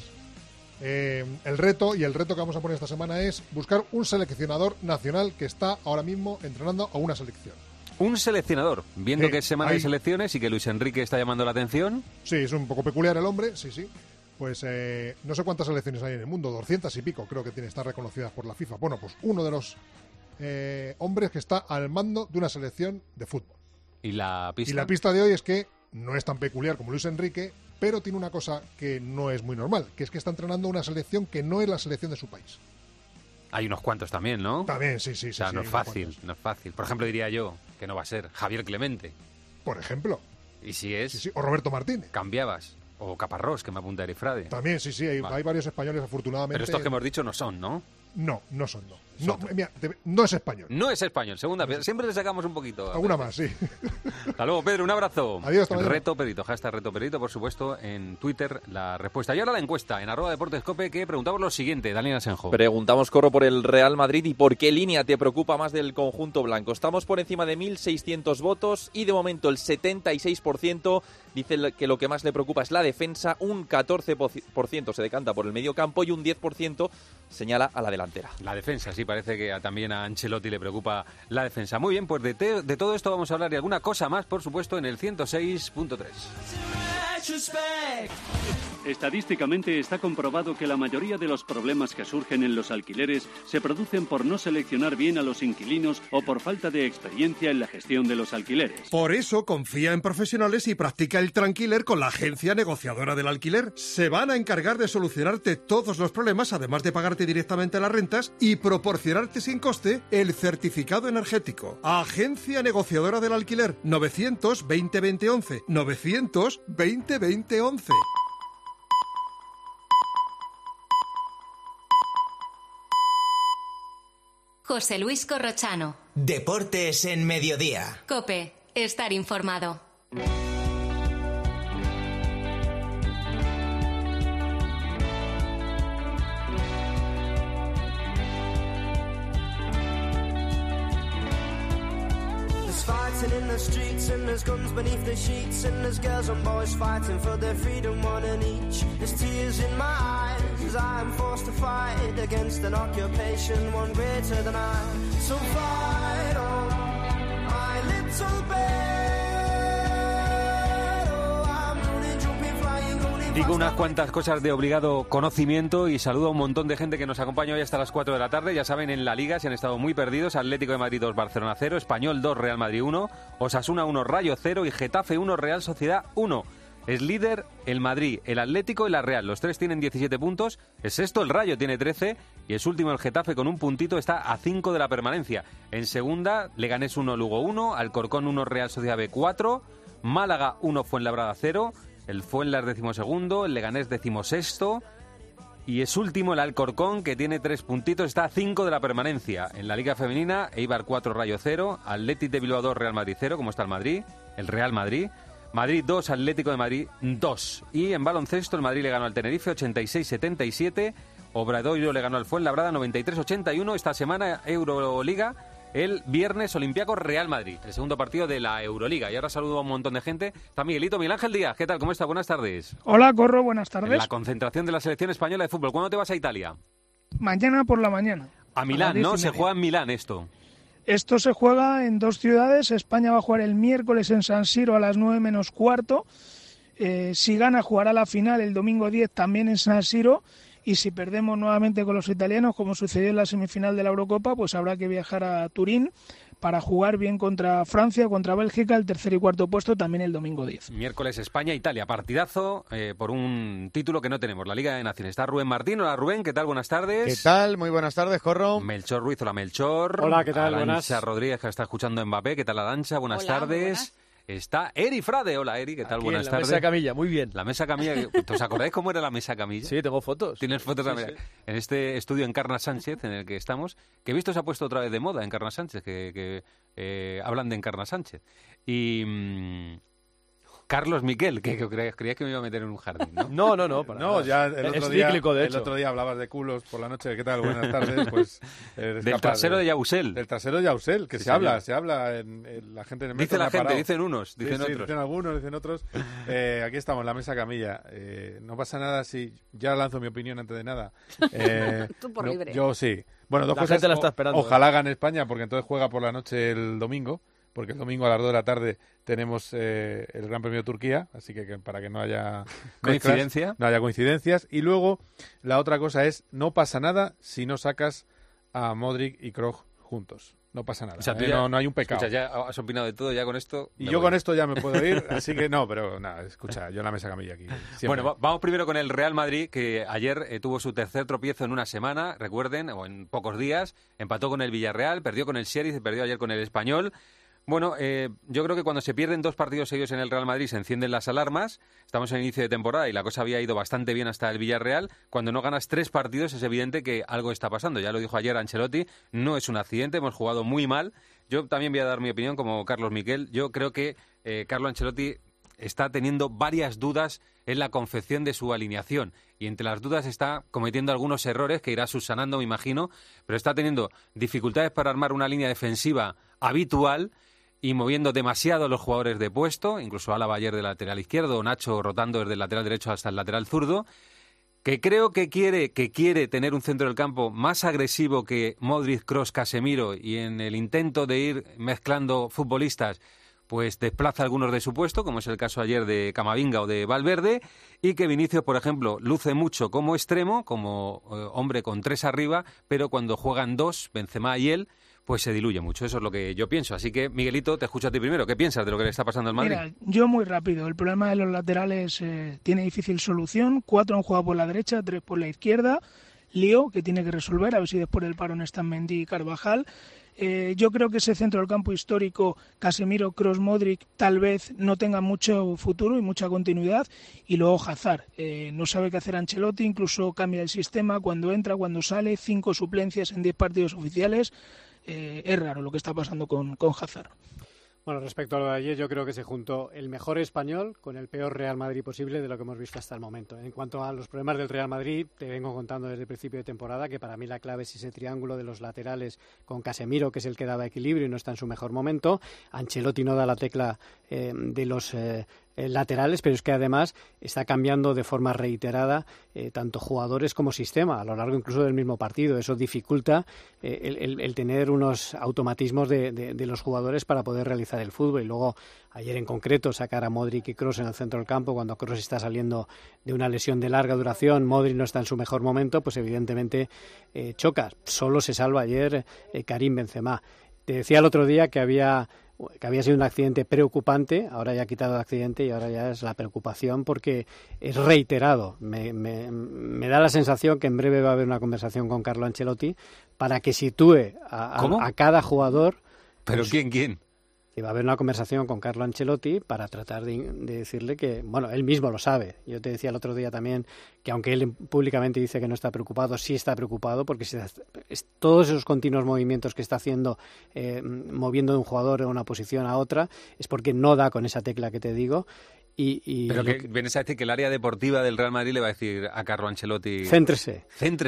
el reto que vamos a poner esta semana es buscar un seleccionador nacional que está ahora mismo entrenando a una selección.
Un seleccionador, viendo que es semana de selecciones y que Luis Enrique está llamando la atención.
Sí, es un poco peculiar el hombre, sí. Pues no sé cuántas selecciones hay en el mundo, 200 y pico creo que están reconocidas por la FIFA. Bueno, pues uno de los hombres que está al mando de una selección de fútbol.
¿Y la pista?
Y la pista de hoy es que no es tan peculiar como Luis Enrique, pero tiene una cosa que no es muy normal, que es que está entrenando una selección que no es la selección de su país.
Hay unos cuantos también, ¿no?
También, sí.
O sea, no es fácil. Por ejemplo, diría yo que no va a ser Javier Clemente.
Por ejemplo.
¿Y si es?
Sí. O Roberto Martínez.
Cambiabas. O Caparrós, que me apunta Eri Frade.
También, sí. Hay varios españoles, afortunadamente.
Pero estos que hemos dicho no son, ¿no?
No son. No, mira, no es español.
No es español, segunda vez. Siempre le sacamos un poquito.
Alguna más, sí.
Hasta luego, Pedro, un abrazo.
Adiós,
Reto Pedrito, hashtag Reto Pedrito, por supuesto, en Twitter la respuesta. Y ahora la encuesta en @deportescope, que preguntamos lo siguiente, Daniel Asenjo.
Preguntamos, Corro, por el Real Madrid y por qué línea te preocupa más del conjunto blanco. Estamos por encima de 1.600 votos y de momento el 76% Dice que lo que más le preocupa es la defensa, un 14% se decanta por el medio campo y un 10% señala a la delantera.
La defensa, sí, parece que también a Ancelotti le preocupa la defensa. Muy bien, pues de todo esto vamos a hablar y alguna cosa más, por supuesto, en el 106.3.
Estadísticamente está comprobado que la mayoría de los problemas que surgen en los alquileres se producen por no seleccionar bien a los inquilinos o por falta de experiencia en la gestión de los alquileres.
Por eso confía en profesionales y practica el Tranquiler con la agencia negociadora del alquiler. Se van a encargar de solucionarte todos los problemas, además de pagarte directamente las rentas y proporcionarte sin coste el certificado energético. Agencia negociadora del alquiler, 900-20-20-11, 900-20-20-11.
José Luis Corrochano.
Deportes en Mediodía.
COPE. Estar informado.
Fighting in the streets and there's guns beneath the sheets and there's girls and boys fighting for their freedom, one and each. There's tears in my eyes, I am forced to fight against an occupation, one greater than I. So fight on, my little bed. Oh, I'm running, jumping, flying, running.
Digo unas cuantas cosas de obligado conocimiento y saludo a un montón de gente que nos acompaña hoy hasta las 4 de la tarde. Ya saben, en la Liga se han estado muy perdidos. Atlético de Madrid 2, Barcelona 0, Español 2, Real Madrid 1, Osasuna 1, Rayo 0 y Getafe 1, Real Sociedad 1. Es líder el Madrid, el Atlético y la Real. Los tres tienen 17 puntos. Es sexto el Rayo, tiene 13. Y es último el Getafe con un puntito. Está a 5 de la permanencia. En segunda, Leganés 1, Lugo 1. Alcorcón 1, Real Sociedad B 4. Málaga 1, Fuenlabrada 0. El Fuenlabrada 12º, el Leganés 16º. Y es último el Alcorcón, que tiene 3 puntitos, está a 5 de la permanencia. En la Liga Femenina, Eibar 4, Rayo 0, Athletic de Bilbao 2, Real Madrid 0, como está el Madrid, el Real Madrid. Madrid 2, Atlético de Madrid 2. Y en baloncesto, el Madrid le ganó al Tenerife 86-77, Obradoiro le ganó al Fuenlabrada 93-81. Esta semana, Euroliga. El viernes, Olympiacos Real Madrid, el segundo partido de la Euroliga. Y ahora saludo a un montón de gente. Está Miguelito, Miguel Ángel Díaz. ¿Qué tal? ¿Cómo está? Buenas tardes.
Hola, Corro. Buenas tardes.
En la concentración de la selección española de fútbol. ¿Cuándo te vas a Italia?
Mañana por la mañana.
A Milán, ¿no? Se juega en Milán esto.
Esto se juega en 2 ciudades. España va a jugar el miércoles en San Siro a las 9 menos cuarto. Si gana, jugará la final el domingo 10 también en San Siro. Y si perdemos nuevamente con los italianos, como sucedió en la semifinal de la Eurocopa, pues habrá que viajar a Turín para jugar bien contra Francia, contra Bélgica, el tercer y cuarto puesto también el domingo 10.
Miércoles España-Italia, partidazo por un título que no tenemos, la Liga de Naciones. Está Rubén Martín. Hola Rubén, ¿qué tal? Buenas tardes.
¿Qué tal? Muy buenas tardes, Corro.
Melchor Ruiz, hola Melchor.
Hola, ¿qué tal?
Arancha Rodríguez, que está escuchando Mbappé. ¿Qué tal Arancha? Buenas tardes. Está Eri Frade. Hola Eri, ¿qué tal?
Aquí
Buenas
en la
tardes.
mesa camilla, muy bien.
La mesa camilla, ¿os acordáis cómo era la mesa camilla?
Sí, tengo fotos.
¿Tienes fotos?
Sí,
también?
sí.
En este estudio Encarna Sánchez, en el que estamos, que he visto se ha puesto otra vez de moda Encarna Sánchez, que hablan de Encarna Sánchez. Y Carlos Miquel, que creías que me iba a meter en un jardín, ¿no?
No.
No, ya el
es
otro día,
cíclico, de
el
hecho.
otro día hablabas de culos por la noche. ¿Qué tal? Buenas tardes. Pues
del trasero de Yausel.
Del trasero de Yausel, que
Sí,
se habla
señor.
en la gente en el
Dice
metro
la
me ha
gente,
parado.
dicen unos, dicen
Sí,
otros.
dicen algunos, dicen otros. Aquí estamos, la mesa camilla. No pasa nada si... Ya lanzo mi opinión antes de nada.
Tú por libre.
Yo sí. Bueno, dos
La
cosas.
gente la está esperando.
Ojalá gane España, porque entonces juega por la noche el domingo. Porque el domingo a las 2 de la tarde tenemos el Gran Premio de Turquía, así que para que no haya
¿Coincidencia?
no haya coincidencias. Y luego, la otra cosa es, no pasa nada si no sacas a Modric y Kroos juntos. No pasa nada.
O sea, tú ya-
no hay un pecado.
Escucha, ya has opinado de todo, ya con esto...
Y
me
yo
voy.
con esto ya me puedo ir, así que no, pero nada, escucha, yo en la mesa camilla aquí. siempre.
Bueno, vamos primero con el Real Madrid, que ayer tuvo su tercer tropiezo en una semana, recuerden, o en pocos días. Empató con el Villarreal, perdió con el Sheriff y perdió ayer con el Español. Bueno, yo creo que cuando se pierden 2 partidos seguidos en el Real Madrid se encienden las alarmas. Estamos en inicio de temporada y la cosa había ido bastante bien hasta el Villarreal. Cuando no ganas 3 partidos es evidente que algo está pasando. Ya lo dijo ayer Ancelotti, no es un accidente, hemos jugado muy mal. Yo también voy a dar mi opinión como Carlos Miquel. Yo creo que Carlo Ancelotti está teniendo varias dudas en la confección de su alineación. Y entre las dudas está cometiendo algunos errores que irá subsanando, me imagino, pero está teniendo dificultades para armar una línea defensiva habitual. y moviendo demasiado los jugadores de puesto, incluso Álava ayer de lateral izquierdo, Nacho rotando desde el lateral derecho hasta el lateral zurdo, que creo que quiere tener un centro del campo más agresivo que Modric, Kroos, Casemiro, y en el intento de ir mezclando futbolistas, pues desplaza algunos de su puesto, como es el caso ayer de Camavinga o de Valverde, y que Vinicius, por ejemplo, luce mucho como extremo, como hombre con 3 arriba, pero cuando juegan 2, Benzema y él, pues se diluye mucho. Eso es lo que yo pienso. Así que, Miguelito, te escucho a ti primero. ¿Qué piensas de lo que le está pasando al Madrid?
Mira, yo muy rápido. El problema de los laterales tiene difícil solución. 4 han jugado por la derecha, 3 por la izquierda. Lío que tiene que resolver, a ver si después del parón están Mendy y Carvajal. Yo creo que ese centro del campo histórico, Casemiro, Kroos, Modric, tal vez no tenga mucho futuro y mucha continuidad. Y luego Hazard. No sabe qué hacer Ancelotti, incluso cambia el sistema cuando entra, cuando sale. 5 suplencias en 10 partidos oficiales. Es raro lo que está pasando con Hazard.
Bueno, respecto a lo de ayer, yo creo que se juntó el mejor español con el peor Real Madrid posible de lo que hemos visto hasta el momento. En cuanto a los problemas del Real Madrid, te vengo contando desde el principio de temporada que para mí la clave es ese triángulo de los laterales con Casemiro, que es el que daba equilibrio y no está en su mejor momento. Ancelotti no da la tecla de los laterales, pero es que además está cambiando de forma reiterada tanto jugadores como sistema a lo largo incluso del mismo partido. Eso dificulta el tener unos automatismos de los jugadores para poder realizar el fútbol. Y luego ayer en concreto sacar a Modric y Kroos en el centro del campo cuando Kroos está saliendo de una lesión de larga duración, Modric no está en su mejor momento, pues evidentemente choca. Solo se salva ayer Karim Benzema. Te decía el otro día que había sido un accidente preocupante, ahora ya ha quitado el accidente y ahora ya es la preocupación porque es reiterado. Me da la sensación que en breve va a haber una conversación con Carlo Ancelotti para que sitúe a cada jugador.
¿Pero pues, quién?
Que va a haber una conversación con Carlo Ancelotti para tratar de decirle que, bueno, él mismo lo sabe. Yo te decía el otro día también que aunque él públicamente dice que no está preocupado, sí está preocupado porque todos esos continuos movimientos que está haciendo, moviendo de un jugador de una posición a otra, es porque no da con esa tecla que te digo.
Pero que vienes a decir que el área deportiva del Real Madrid le va a decir a Carlo Ancelotti...
Céntrese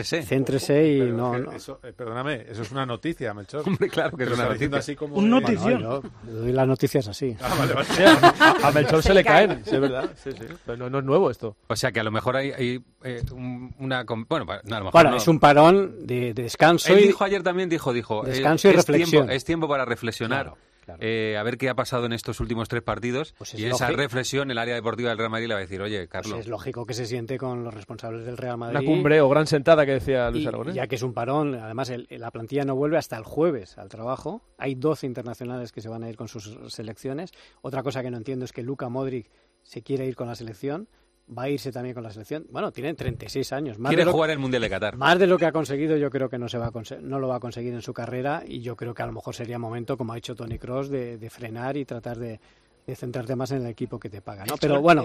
y
pero
no...
Eso, perdóname, eso es una noticia, Melchor.
Hombre, claro que es una noticia.
Así como
un notición.
Bueno, yo doy las noticias así.
Vale.
A Melchor se le caen, es verdad. Sí. Pero no es nuevo esto.
O sea que a lo mejor hay una... Bueno, a lo mejor
bueno, es un parón de descanso.
Él dijo ayer también, dijo
descanso y reflexión.
Es tiempo para reflexionar. Claro. A ver qué ha pasado en estos últimos 3 partidos pues y esa reflexión el área deportiva del Real Madrid le va a decir, oye, Carlos...
Pues es lógico que se siente con los responsables del Real Madrid.
Una cumbre o gran sentada que decía Luis Aragonés.
Ya que es un parón, además la plantilla no vuelve hasta el jueves al trabajo. Hay 12 internacionales que se van a ir con sus selecciones. Otra cosa que no entiendo es que Luka Modric se quiere ir con la selección. Va a irse también con la selección. Bueno, tiene 36 años.
Quiere jugar el Mundial de Qatar.
Más de lo que ha conseguido, yo creo que no lo va a conseguir en su carrera y yo creo que a lo mejor sería momento, como ha dicho Toni Kroos, de frenar y tratar de centrarte más en el equipo que te paga, ¿no? Pero bueno,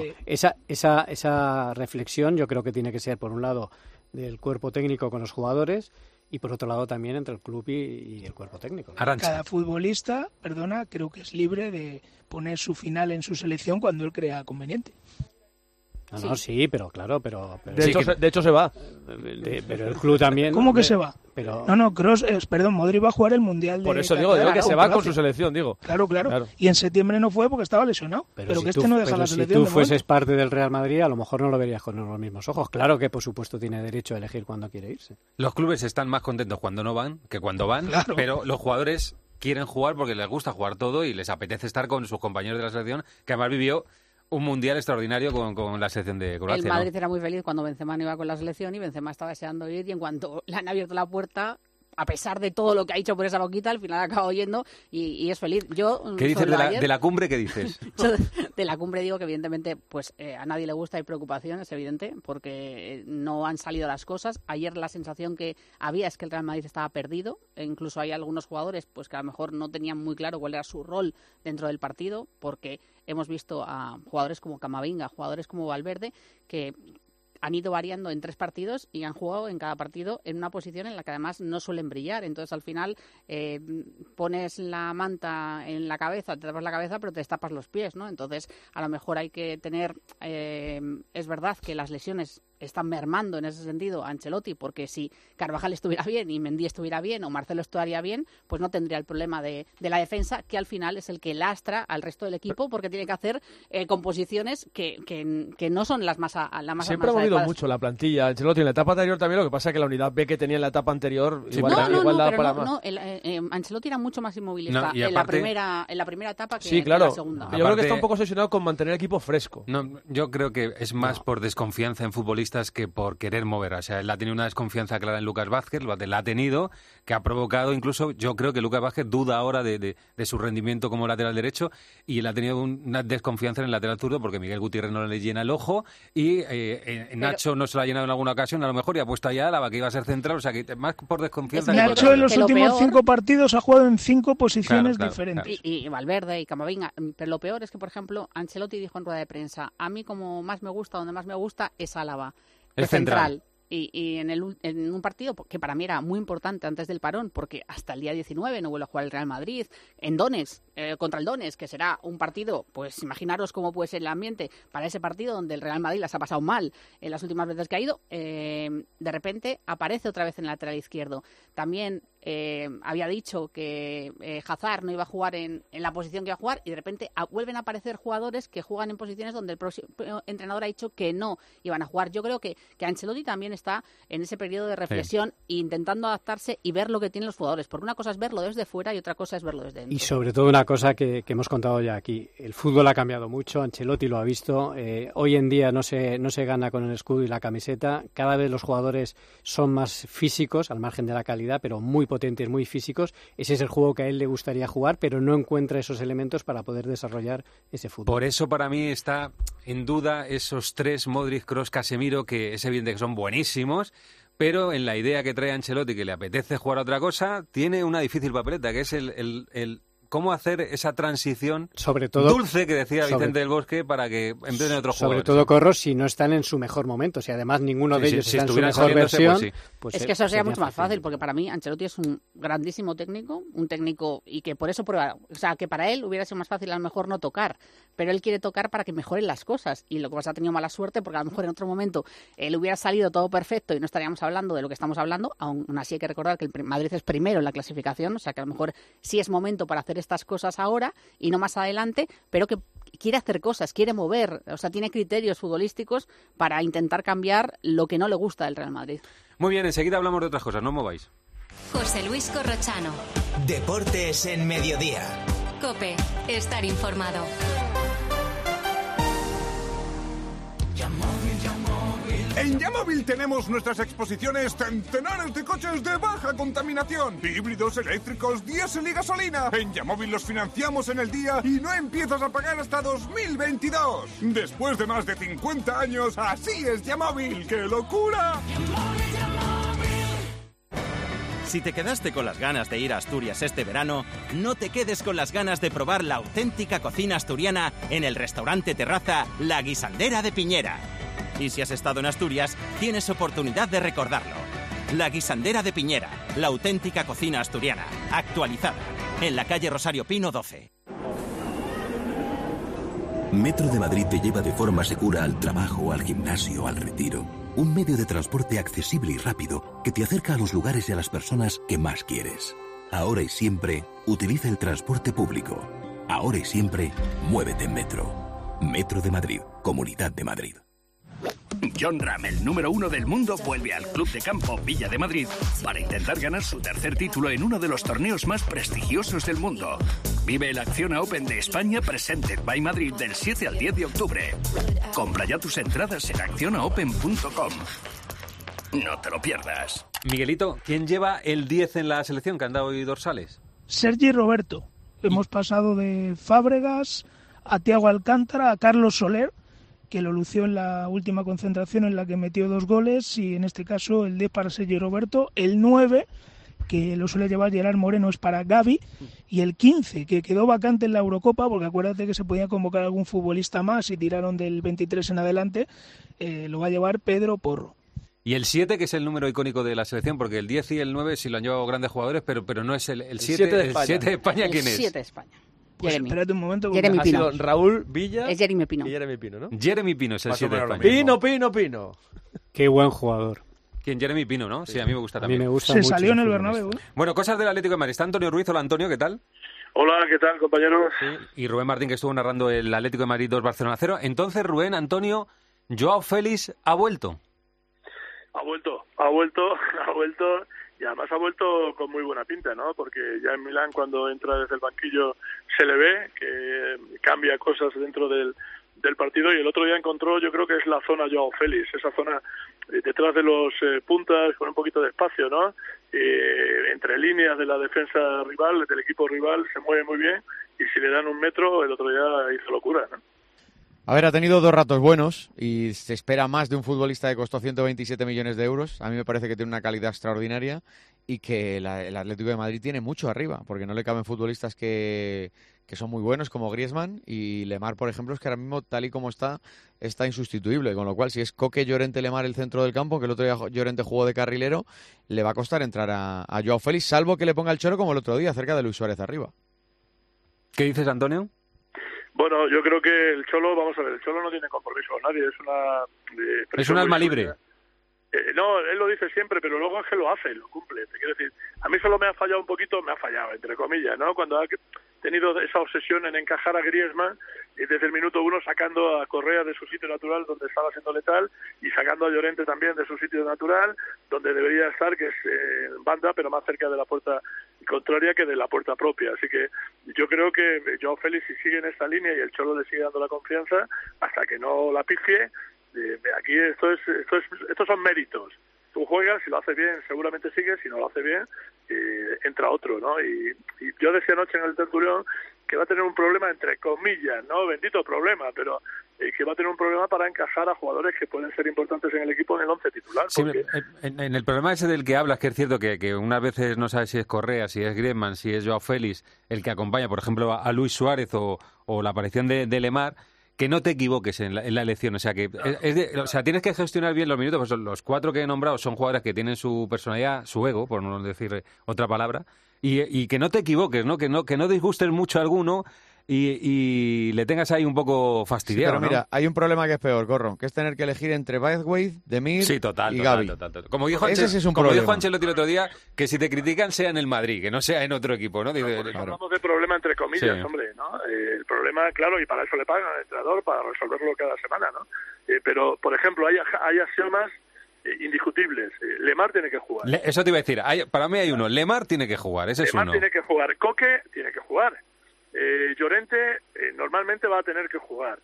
esa reflexión yo creo que tiene que ser, por un lado, del cuerpo técnico con los jugadores y por otro lado también entre el club y el cuerpo técnico.
Arantxa.
Cada futbolista, creo que es libre de poner su final en su selección cuando él crea conveniente.
Sí, pero claro, pero
de hecho se va.
Pero el club también.
¿Cómo que se va?
Pero...
No, Modric va a jugar el Mundial de
Por eso
Qatar,
digo que se va con su selección, digo.
Claro. Y en septiembre no fue porque estaba lesionado. Pero
si
que no deja la selección.
Si tú fueses parte del Real Madrid, a lo mejor no lo verías con los mismos ojos. Claro que, por supuesto, tiene derecho a elegir cuándo quiere irse.
Los clubes están más contentos cuando no van que cuando van, claro. Pero los jugadores quieren jugar porque les gusta jugar todo y les apetece estar con sus compañeros de la selección, que además vivió un mundial extraordinario con la selección de Croacia.
El Madrid era muy feliz cuando Benzema no iba con la selección y Benzema estaba deseando ir y en cuanto le han abierto la puerta, a pesar de todo lo que ha hecho por esa boquita, al final acaba yendo y es feliz.
¿Qué dices de la cumbre? ¿Qué dices?
Yo de la cumbre digo que evidentemente pues a nadie le gusta, hay preocupación, es evidente, porque no han salido las cosas. Ayer la sensación que había es que el Real Madrid estaba perdido, e incluso hay algunos jugadores pues que a lo mejor no tenían muy claro cuál era su rol dentro del partido, porque hemos visto a jugadores como Camavinga, jugadores como Valverde, que han ido variando en 3 partidos y han jugado en cada partido en una posición en la que además no suelen brillar. Entonces al final pones la manta en la cabeza, te tapas la cabeza pero te destapas los pies, ¿no? Entonces a lo mejor hay que tener, es verdad que las lesiones están mermando en ese sentido a Ancelotti, porque si Carvajal estuviera bien y Mendy estuviera bien o Marcelo estaría bien, pues no tendría el problema de la defensa, que al final es el que lastra al resto del equipo, porque tiene que hacer composiciones que no son las más
Siempre ha movido mucho la plantilla Ancelotti en la etapa anterior también, lo que pasa es que la unidad B que tenía en la etapa anterior igual daba para más.
Ancelotti era mucho más inmovilista en la primera etapa que en la segunda.
Yo creo que está un poco obsesionado con mantener el equipo fresco.
No, yo creo que es más por desconfianza en futbolistas que por querer mover. O sea, él ha tenido una desconfianza clara en Lucas Vázquez, la ha tenido, que ha provocado incluso, yo creo que Lucas Vázquez duda ahora de su rendimiento como lateral derecho, y él ha tenido una desconfianza en el lateral zurdo porque Miguel Gutiérrez no le llena el ojo y Nacho no se lo ha llenado en alguna ocasión, a lo mejor, y ha puesto allá Álava, que iba a ser central, o sea, que más por desconfianza.
Nacho en los últimos 5 partidos ha jugado en 5 posiciones diferentes.
Y Valverde y Camavinga, pero lo peor es que, por ejemplo, Ancelotti dijo en rueda de prensa, a mí como más me gusta, donde más me gusta es Álava, el central. Y en un partido que para mí era muy importante antes del parón, porque hasta el día 19 no vuelve a jugar el Real Madrid, en Donetsk, contra el Donetsk, que será un partido, pues imaginaros cómo puede ser el ambiente para ese partido donde el Real Madrid las ha pasado mal en las últimas veces que ha ido, de repente aparece otra vez en el lateral izquierdo. También había dicho que Hazard no iba a jugar en la posición que iba a jugar, y de repente vuelven a aparecer jugadores que juegan en posiciones donde el próximo entrenador ha dicho que no iban a jugar. Yo creo que Ancelotti también está en ese periodo de reflexión, intentando adaptarse y ver lo que tienen los jugadores, porque una cosa es verlo desde fuera y otra cosa es verlo desde dentro.
Y sobre todo una cosa que hemos contado ya aquí, el fútbol ha cambiado mucho, Ancelotti lo ha visto, hoy en día no se gana con el escudo y la camiseta, cada vez los jugadores son más físicos, al margen de la calidad, pero muy potentes, muy físicos. Ese es el juego que a él le gustaría jugar, pero no encuentra esos elementos para poder desarrollar ese fútbol.
Por eso para mí está en duda esos 3, Modric, Kroos, Casemiro, que es evidente que son buenísimos, pero en la idea que trae Ancelotti, que le apetece jugar a otra cosa, tiene una difícil papeleta, que es el cómo hacer esa transición
sobre todo,
dulce que decía Vicente del Bosque para que empiecen otros jugadores.
Sobre todo Corros, si no están en su mejor momento, si además ninguno de ellos está en su mejor versión.
Pues es que eso sería mucho más fácil, porque para mí Ancelotti es un grandísimo técnico, y que por eso prueba, o sea, que para él hubiera sido más fácil a lo mejor no tocar, pero él quiere tocar para que mejoren las cosas, y lo que pasa, ha tenido mala suerte porque a lo mejor en otro momento él hubiera salido todo perfecto y no estaríamos hablando de lo que estamos hablando. Aún así hay que recordar que el Madrid es primero en la clasificación, o sea que a lo mejor sí es momento para hacer estas cosas ahora y no más adelante, pero que quiere hacer cosas, quiere mover, o sea, tiene criterios futbolísticos para intentar cambiar lo que no le gusta del Real Madrid.
Muy bien, enseguida hablamos de otras cosas, no mováis.
José Luis Corrochano.
Deportes en Mediodía.
COPE, estar informado.
En Yamóvil tenemos nuestras exposiciones centenares de coches de baja contaminación, híbridos, eléctricos, diésel y gasolina. En Yamóvil los financiamos en el día y no empiezas a pagar hasta 2022. Después de más de 50 años, así es Yamóvil. ¡Qué locura!
Si te quedaste con las ganas de ir a Asturias este verano, no te quedes con las ganas de probar la auténtica cocina asturiana en el restaurante terraza La Guisandera de Piñera. Y si has estado en Asturias, tienes oportunidad de recordarlo. La Guisandera de Piñera, la auténtica cocina asturiana, actualizada, en la calle Rosario Pino 12.
Metro de Madrid te lleva de forma segura al trabajo, al gimnasio, al retiro. Un medio de transporte accesible y rápido que te acerca a los lugares y a las personas que más quieres. Ahora y siempre, utiliza el transporte público. Ahora y siempre, muévete en Metro. Metro de Madrid, Comunidad de Madrid.
Jon Rahm, el número 1 del mundo, vuelve al Club de Campo Villa de Madrid para intentar ganar su tercer título en uno de los torneos más prestigiosos del mundo. Vive el Acciona Open de España Presented by Madrid del 7 al 10 de octubre. Compra ya tus entradas en accionaopen.com. No te lo pierdas.
Miguelito, ¿quién lleva el 10 en la selección, que han dado hoy dorsales?
Sergi Roberto. Hemos pasado de Fábregas a Thiago Alcántara, a Carlos Soler, que lo lució en la última concentración en la que metió 2 goles, y en este caso el 10 para Sergi Roberto, el 9, que lo suele llevar Gerard Moreno, es para Gavi, y el 15, que quedó vacante en la Eurocopa, porque acuérdate que se podía convocar algún futbolista más y tiraron del 23 en adelante, lo va a llevar Pedro Porro.
Y el 7, que es el número icónico de la selección, porque el 10 y el 9 sí lo han llevado grandes jugadores, pero no es el 7 de España. El 7 de España, ¿quién es?
El 7 de España.
Pues espérate un momento.
Jeremy Pino.
Raúl Villa.
Es Jeremy Pino.
Y Jeremy Pino, ¿no?
Jeremy Pino es el 7 de España.
Pino.
Qué buen jugador.
¿Quién? Jeremy Pino, ¿no? Sí, a mí me gusta también.
A mí me gusta
Se
mucho.
salió en el Bernabéu.
Bueno, cosas del Atlético de Madrid. Está Antonio Ruiz. Hola, Antonio, ¿qué tal?
Hola, ¿qué tal, compañeros?
Y Rubén Martín, que estuvo narrando el Atlético de Madrid 2, Barcelona 0. Entonces, Rubén, Antonio, Joao Félix ha vuelto.
Ha vuelto, y además ha vuelto con muy buena pinta, ¿no? Porque ya en Milán, cuando entra desde el banquillo, se le ve que cambia cosas dentro del partido, y el otro día encontró, yo creo que es la zona Joao Félix, esa zona detrás de los puntas, con un poquito de espacio, ¿no? Entre líneas de la defensa rival, del equipo rival, se mueve muy bien, y si le dan un metro, el otro día hizo locura, ¿no?
A ver, ha tenido 2 ratos buenos y se espera más de un futbolista que costó 127 millones de euros. A mí me parece que tiene una calidad extraordinaria y que el Atlético de Madrid tiene mucho arriba, porque no le caben futbolistas que son muy buenos como Griezmann, y Lemar, por ejemplo, es que ahora mismo, tal y como está insustituible, con lo cual si es Coque, Llorente, Lemar el centro del campo, que el otro día Llorente jugó de carrilero, le va a costar entrar a Joao Félix, salvo que le ponga el choro como el otro día, cerca de Luis Suárez arriba.
¿Qué dices, Antonio?
Bueno, yo creo que el Cholo, vamos a ver, el Cholo no tiene compromiso con nadie,
es un alma libre.
No, él lo dice siempre, pero luego es que lo hace, lo cumple. Te quiero decir, a mí solo me ha fallado un poquito, entre comillas, ¿no? Cuando ha tenido esa obsesión en encajar a Griezmann, y desde el minuto 1 sacando a Correa de su sitio natural, donde estaba siendo letal, y sacando a Llorente también de su sitio natural, donde debería estar, que es en banda, pero más cerca de la puerta contraria que de la puerta propia. Así que yo creo que Joao Félix, si sigue en esta línea y el Cholo le sigue dando la confianza, hasta que no la pifie, aquí estos son méritos. Tú juegas, si lo hace bien, seguramente sigue, si no lo hace bien, entra otro, ¿no? Y yo decía anoche en el tertulión que va a tener un problema, entre comillas, ¿no? Bendito problema, pero que va a tener un problema para encajar a jugadores que pueden ser importantes en el equipo en el 11 titular.
Sí,
porque...
en el problema ese del que hablas, que es cierto que unas veces no sabes si es Correa, si es Griezmann, si es Joao Félix el que acompaña, por ejemplo, a Luis Suárez o la aparición de Lemar, que no te equivoques en la elección, o sea que tienes que gestionar bien los minutos, pues los 4 que he nombrado son jugadores que tienen su personalidad, su ego, por no decir otra palabra, y que no te equivoques, ¿no? Que no disgustes mucho a alguno y le tengas ahí un poco fastidiado.
Sí, pero mira,
¿no?
hay un problema que es peor, Corro, que es tener que elegir entre Braithwaite, Demir y Gavi.
Total. Como dijo Ancelotti el otro día, que si te critican sea en el Madrid, que no sea en otro equipo, ¿no?
Hablamos de problema entre comillas,
sí.
Hombre, ¿no? El problema, claro, y para eso le pagan al entrenador, para resolverlo cada semana, ¿no? Pero, por ejemplo, hay axiomas indiscutibles. Lemar tiene que jugar.
Eso te iba a decir. Para mí hay uno. Lemar tiene que jugar. Ese es uno.
Lemar tiene que jugar. Coque tiene que jugar. Llorente normalmente va a tener que jugar.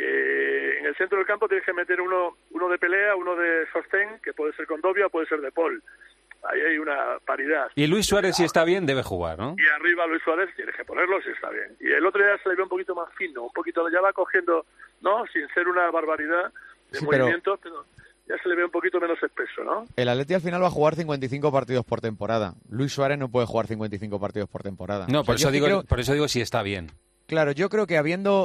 En el centro del campo tienes que meter uno de pelea, uno de sostén, que puede ser Condovia, puede ser De Paul. Ahí hay una paridad.
Y Luis Suárez, si está bien, debe jugar, ¿no?
Y arriba Luis Suárez tienes que ponerlo si está bien. Y el otro día se le ve un poquito más fino, un poquito, ya va cogiendo, ¿no? Sin ser una barbaridad de movimientos, pero ya se le ve un poquito menos espeso, ¿no?
El Atleti al final va a jugar 55 partidos por temporada. Luis Suárez no puede jugar 55 partidos por temporada.
No, por eso digo si está bien.
Claro, yo creo que habiendo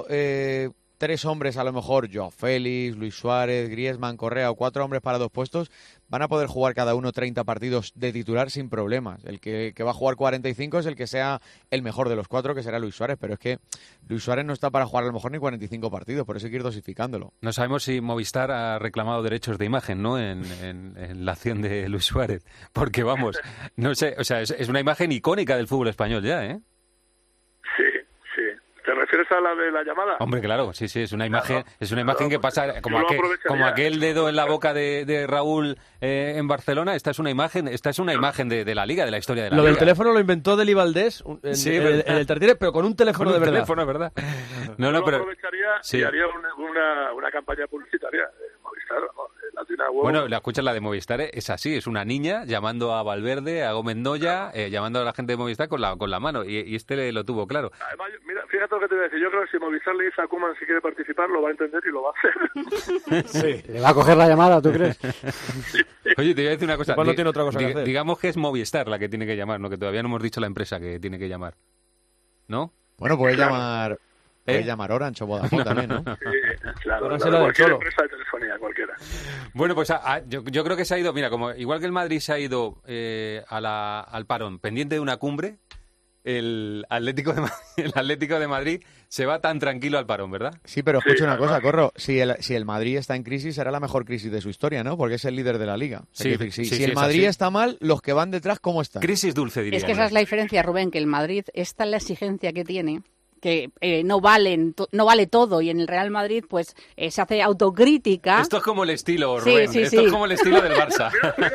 3 hombres, a lo mejor Joao Félix, Luis Suárez, Griezmann, Correa, o 4 hombres para 2 puestos, van a poder jugar cada uno 30 partidos de titular sin problemas. El que va a jugar 45 es el que sea el mejor de los 4, que será Luis Suárez, pero es que Luis Suárez no está para jugar a lo mejor ni 45 partidos, por eso hay que ir dosificándolo.
No sabemos si Movistar ha reclamado derechos de imagen, ¿no? En la acción de Luis Suárez, porque vamos, no sé, o sea, es una imagen icónica del fútbol español ya, ¿eh?
Sí. ¿Te refieres a la de la llamada?
Hombre, claro, sí, es una imagen, que pasa como aquel dedo en la boca de Raúl en Barcelona. Esta es una imagen de la Liga, de la historia de la Liga.
Lo del teléfono lo inventó Deli Valdés en el Tertiere, pero con un teléfono de verdad.
Teléfono, es verdad.
Yo lo aprovecharía y haría una campaña publicitaria de Movistar,
Bueno, la escuchas, la de Movistar es así, es una niña llamando a Valverde, a Gómez Noya, llamando a la gente de Movistar con la mano, y este lo tuvo claro.
Además, mira, fíjate lo que te voy a decir, yo creo que si Movistar le dice a Koeman si quiere participar, lo va a entender y lo va a hacer.
Sí. ¿Le va a coger la llamada, tú crees?
Oye, te voy a decir una cosa.
No tiene otra cosa que hacer.
Digamos que es Movistar la que tiene que llamar, ¿no? Que todavía no hemos dicho la empresa que tiene que llamar, ¿no?
Bueno, puede llamar... Puede llamar Orange o Vodafone también, ¿no?
Sí, claro.
Cualquier
empresa de telefonía, cualquiera.
Bueno, pues yo creo que se ha ido, mira, como igual que el Madrid se ha ido al parón pendiente de una cumbre, el Atlético de Madrid se va tan tranquilo al parón, ¿verdad?
Sí, pero escucha una cosa, Corro. Si el Madrid está en crisis, será la mejor crisis de su historia, ¿no? Porque es el líder de la Liga.
Sí,
es decir, si el Madrid está mal, los que van detrás, ¿cómo están?
Crisis dulce, diría.
Es que esa es la diferencia, Rubén, que el Madrid, esta es la exigencia que tiene, que no vale todo, y en el Real Madrid pues se hace autocrítica.
Esto es como el estilo, Rubén.
Sí.
Esto es como el estilo del Barça.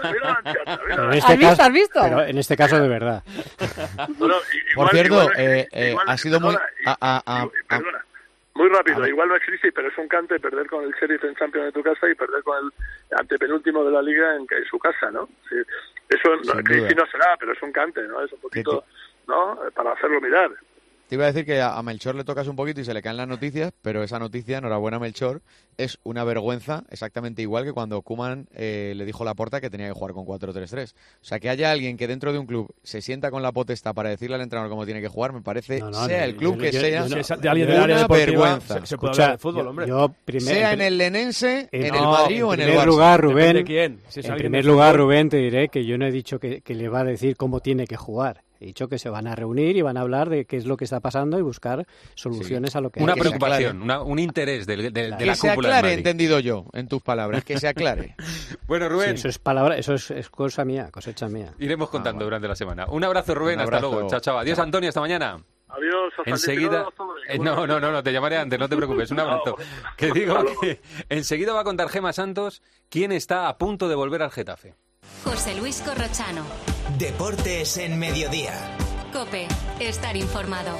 ¿Has visto? Pero en este caso de verdad.
Bueno,
por cierto,
igual,
ha sido muy...
Perdona. Muy rápido, igual no es crisis, pero es un cante perder con el Sheriff en Champions de tu casa y perder con el antepenúltimo de la Liga en su casa, ¿no? Sí, eso crisis no será, pero es un cante, ¿no? Es un poquito, ¿no? Para hacerlo mirar.
Te iba a decir que a Melchor le tocas un poquito y se le caen las noticias, pero esa noticia, enhorabuena Melchor, es una vergüenza exactamente igual que cuando Koeman le dijo a Laporta que tenía que jugar con 4-3-3. O sea, que haya alguien que dentro de un club se sienta con la potestad para decirle al entrenador cómo tiene que jugar, me parece, el club que sea,
de alguien del área
una
deportiva,
vergüenza.
Se puede hablar de fútbol, hombre.
Sea en el Lenense, en el Madrid o en el Barça.
Lugar, Rubén,
¿de quién?
en primer lugar, Rubén, te diré que yo no he dicho que le va a decir cómo tiene que jugar. He dicho que se van a reunir y van a hablar de qué es lo que está pasando y buscar soluciones a lo que
una
hay.
preocupación, un interés de la cúpula
que se aclare,
del Madrid.
entendido yo, en tus palabras, que se aclare.
Bueno, Rubén.
Sí, eso es cosa mía, cosecha mía.
Iremos contando durante la semana. Un abrazo, Rubén, hasta luego. Chao. Adiós, Antonio, hasta mañana.
Adiós,
enseguida. No, te llamaré antes, no te preocupes. Un abrazo. Que digo que enseguida va a contar Gemma Santos quién está a punto de volver al Getafe.
José Luis Corrochano.
Deportes en Mediodía.
COPE. Estar informado.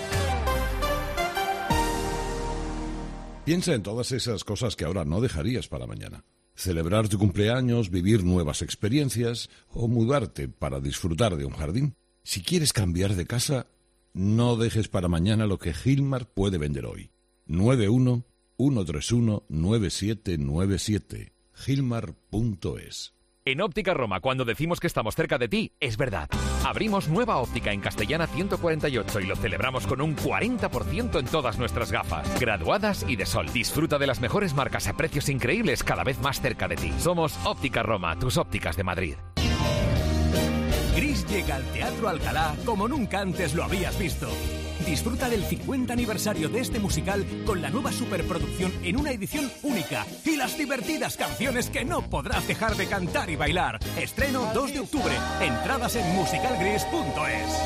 Piensa en todas esas cosas que ahora no dejarías para mañana. Celebrar tu cumpleaños, vivir nuevas experiencias o mudarte para disfrutar de un jardín. Si quieres cambiar de casa, no dejes para mañana lo que Gilmar puede vender hoy. 91-131-9797. Gilmar.es.
En Óptica Roma, cuando decimos que estamos cerca de ti, es verdad. Abrimos nueva óptica en Castellana 148 y lo celebramos con un 40% en todas nuestras gafas, graduadas y de sol. Disfruta de las mejores marcas a precios increíbles cada vez más cerca de ti. Somos Óptica Roma, tus ópticas de Madrid.
Gris llega al Teatro Alcalá como nunca antes lo habías visto. Disfruta del 50 aniversario de este musical con la nueva superproducción en una edición única y las divertidas canciones que no podrás dejar de cantar y bailar. Estreno 2 de octubre. Entradas en musicalgris.es.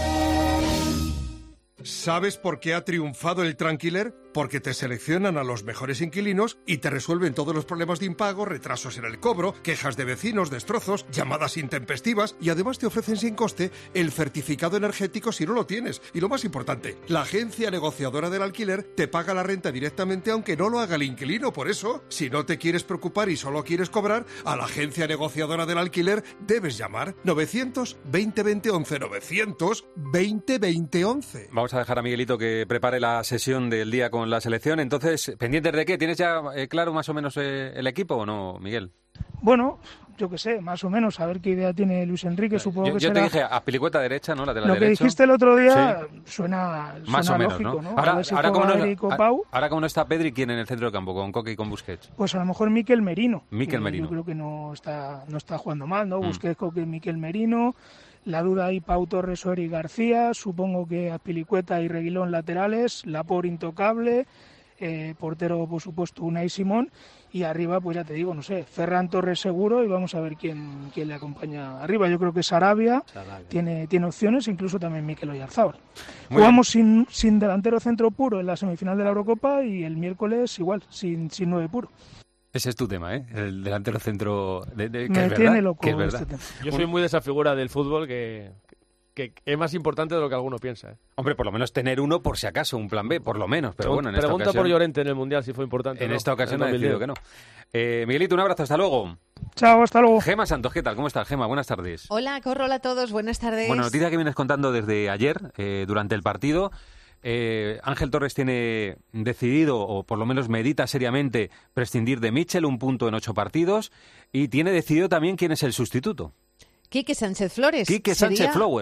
¿Sabes por qué ha triunfado el Tranquiler? Porque te seleccionan a los mejores inquilinos y te resuelven todos los problemas de impago, retrasos en el cobro, quejas de vecinos, destrozos, llamadas intempestivas y además te ofrecen sin coste el certificado energético si no lo tienes. Y lo más importante, la agencia negociadora del alquiler te paga la renta directamente aunque no lo haga el inquilino. Por eso, si no te quieres preocupar y solo quieres cobrar, a la agencia negociadora del alquiler debes llamar 900-2020-11, 900-2020-11.
Vamos a dejar a Miguelito que prepare la sesión del día con la selección. Entonces, ¿pendientes de qué? ¿Tienes ya claro más o menos el equipo o no, Miguel?
Bueno, yo qué sé, más o menos, a ver qué idea tiene Luis Enrique, supongo que
yo
será...
te dije, a Pilicueta derecha, ¿no? La de la
Lo
derecha.
que dijiste el otro día
sí.
suena
más o menos,
lógico, ¿no?
Ahora,
si
ahora, como
ahora
como no está Pedri, ¿quién en el centro del campo? ¿Con Coque y con Busquets?
Pues a lo mejor Mikel Merino.
Merino.
Yo creo que no está jugando mal, ¿no? Busquets, Coque, Mikel Merino... La duda ahí, Pau Torres o Eric García, supongo que Azpilicueta y Reguilón laterales, Laporte intocable, portero por supuesto Unai Simón y arriba pues ya te digo, no sé, Ferran Torres seguro y vamos a ver quién le acompaña arriba. Yo creo que Sarabia. Tiene opciones, incluso también Mikel Oyarzabal. Jugamos sin delantero centro puro en la semifinal de la Eurocopa y el miércoles igual, sin 9 puro.
Ese es tu tema, ¿eh? El delantero centro que
me
es
tiene
verdad,
loco
que es verdad.
este tema.
Yo soy muy de esa figura del fútbol que es más importante de lo que alguno piensa.
Hombre, por lo menos tener uno por si acaso, un plan B, por lo menos. Pero bueno, en esta
Pregunta
ocasión,
por Llorente en el Mundial si fue importante.
En esta ocasión ha decidido que no. Miguelito, un abrazo, hasta luego.
Chao, hasta luego.
Gema Santos, ¿qué tal? ¿Cómo estás, Gema? Buenas tardes.
Hola, hola a todos, buenas tardes.
Bueno, noticia que vienes contando desde ayer, durante el partido. Ángel Torres tiene decidido, o por lo menos medita seriamente, prescindir de Mitchell, 1 punto en 8 partidos, y tiene decidido también quién es el sustituto.
Quique Sánchez Flores.
Quique Sánchez Flowers.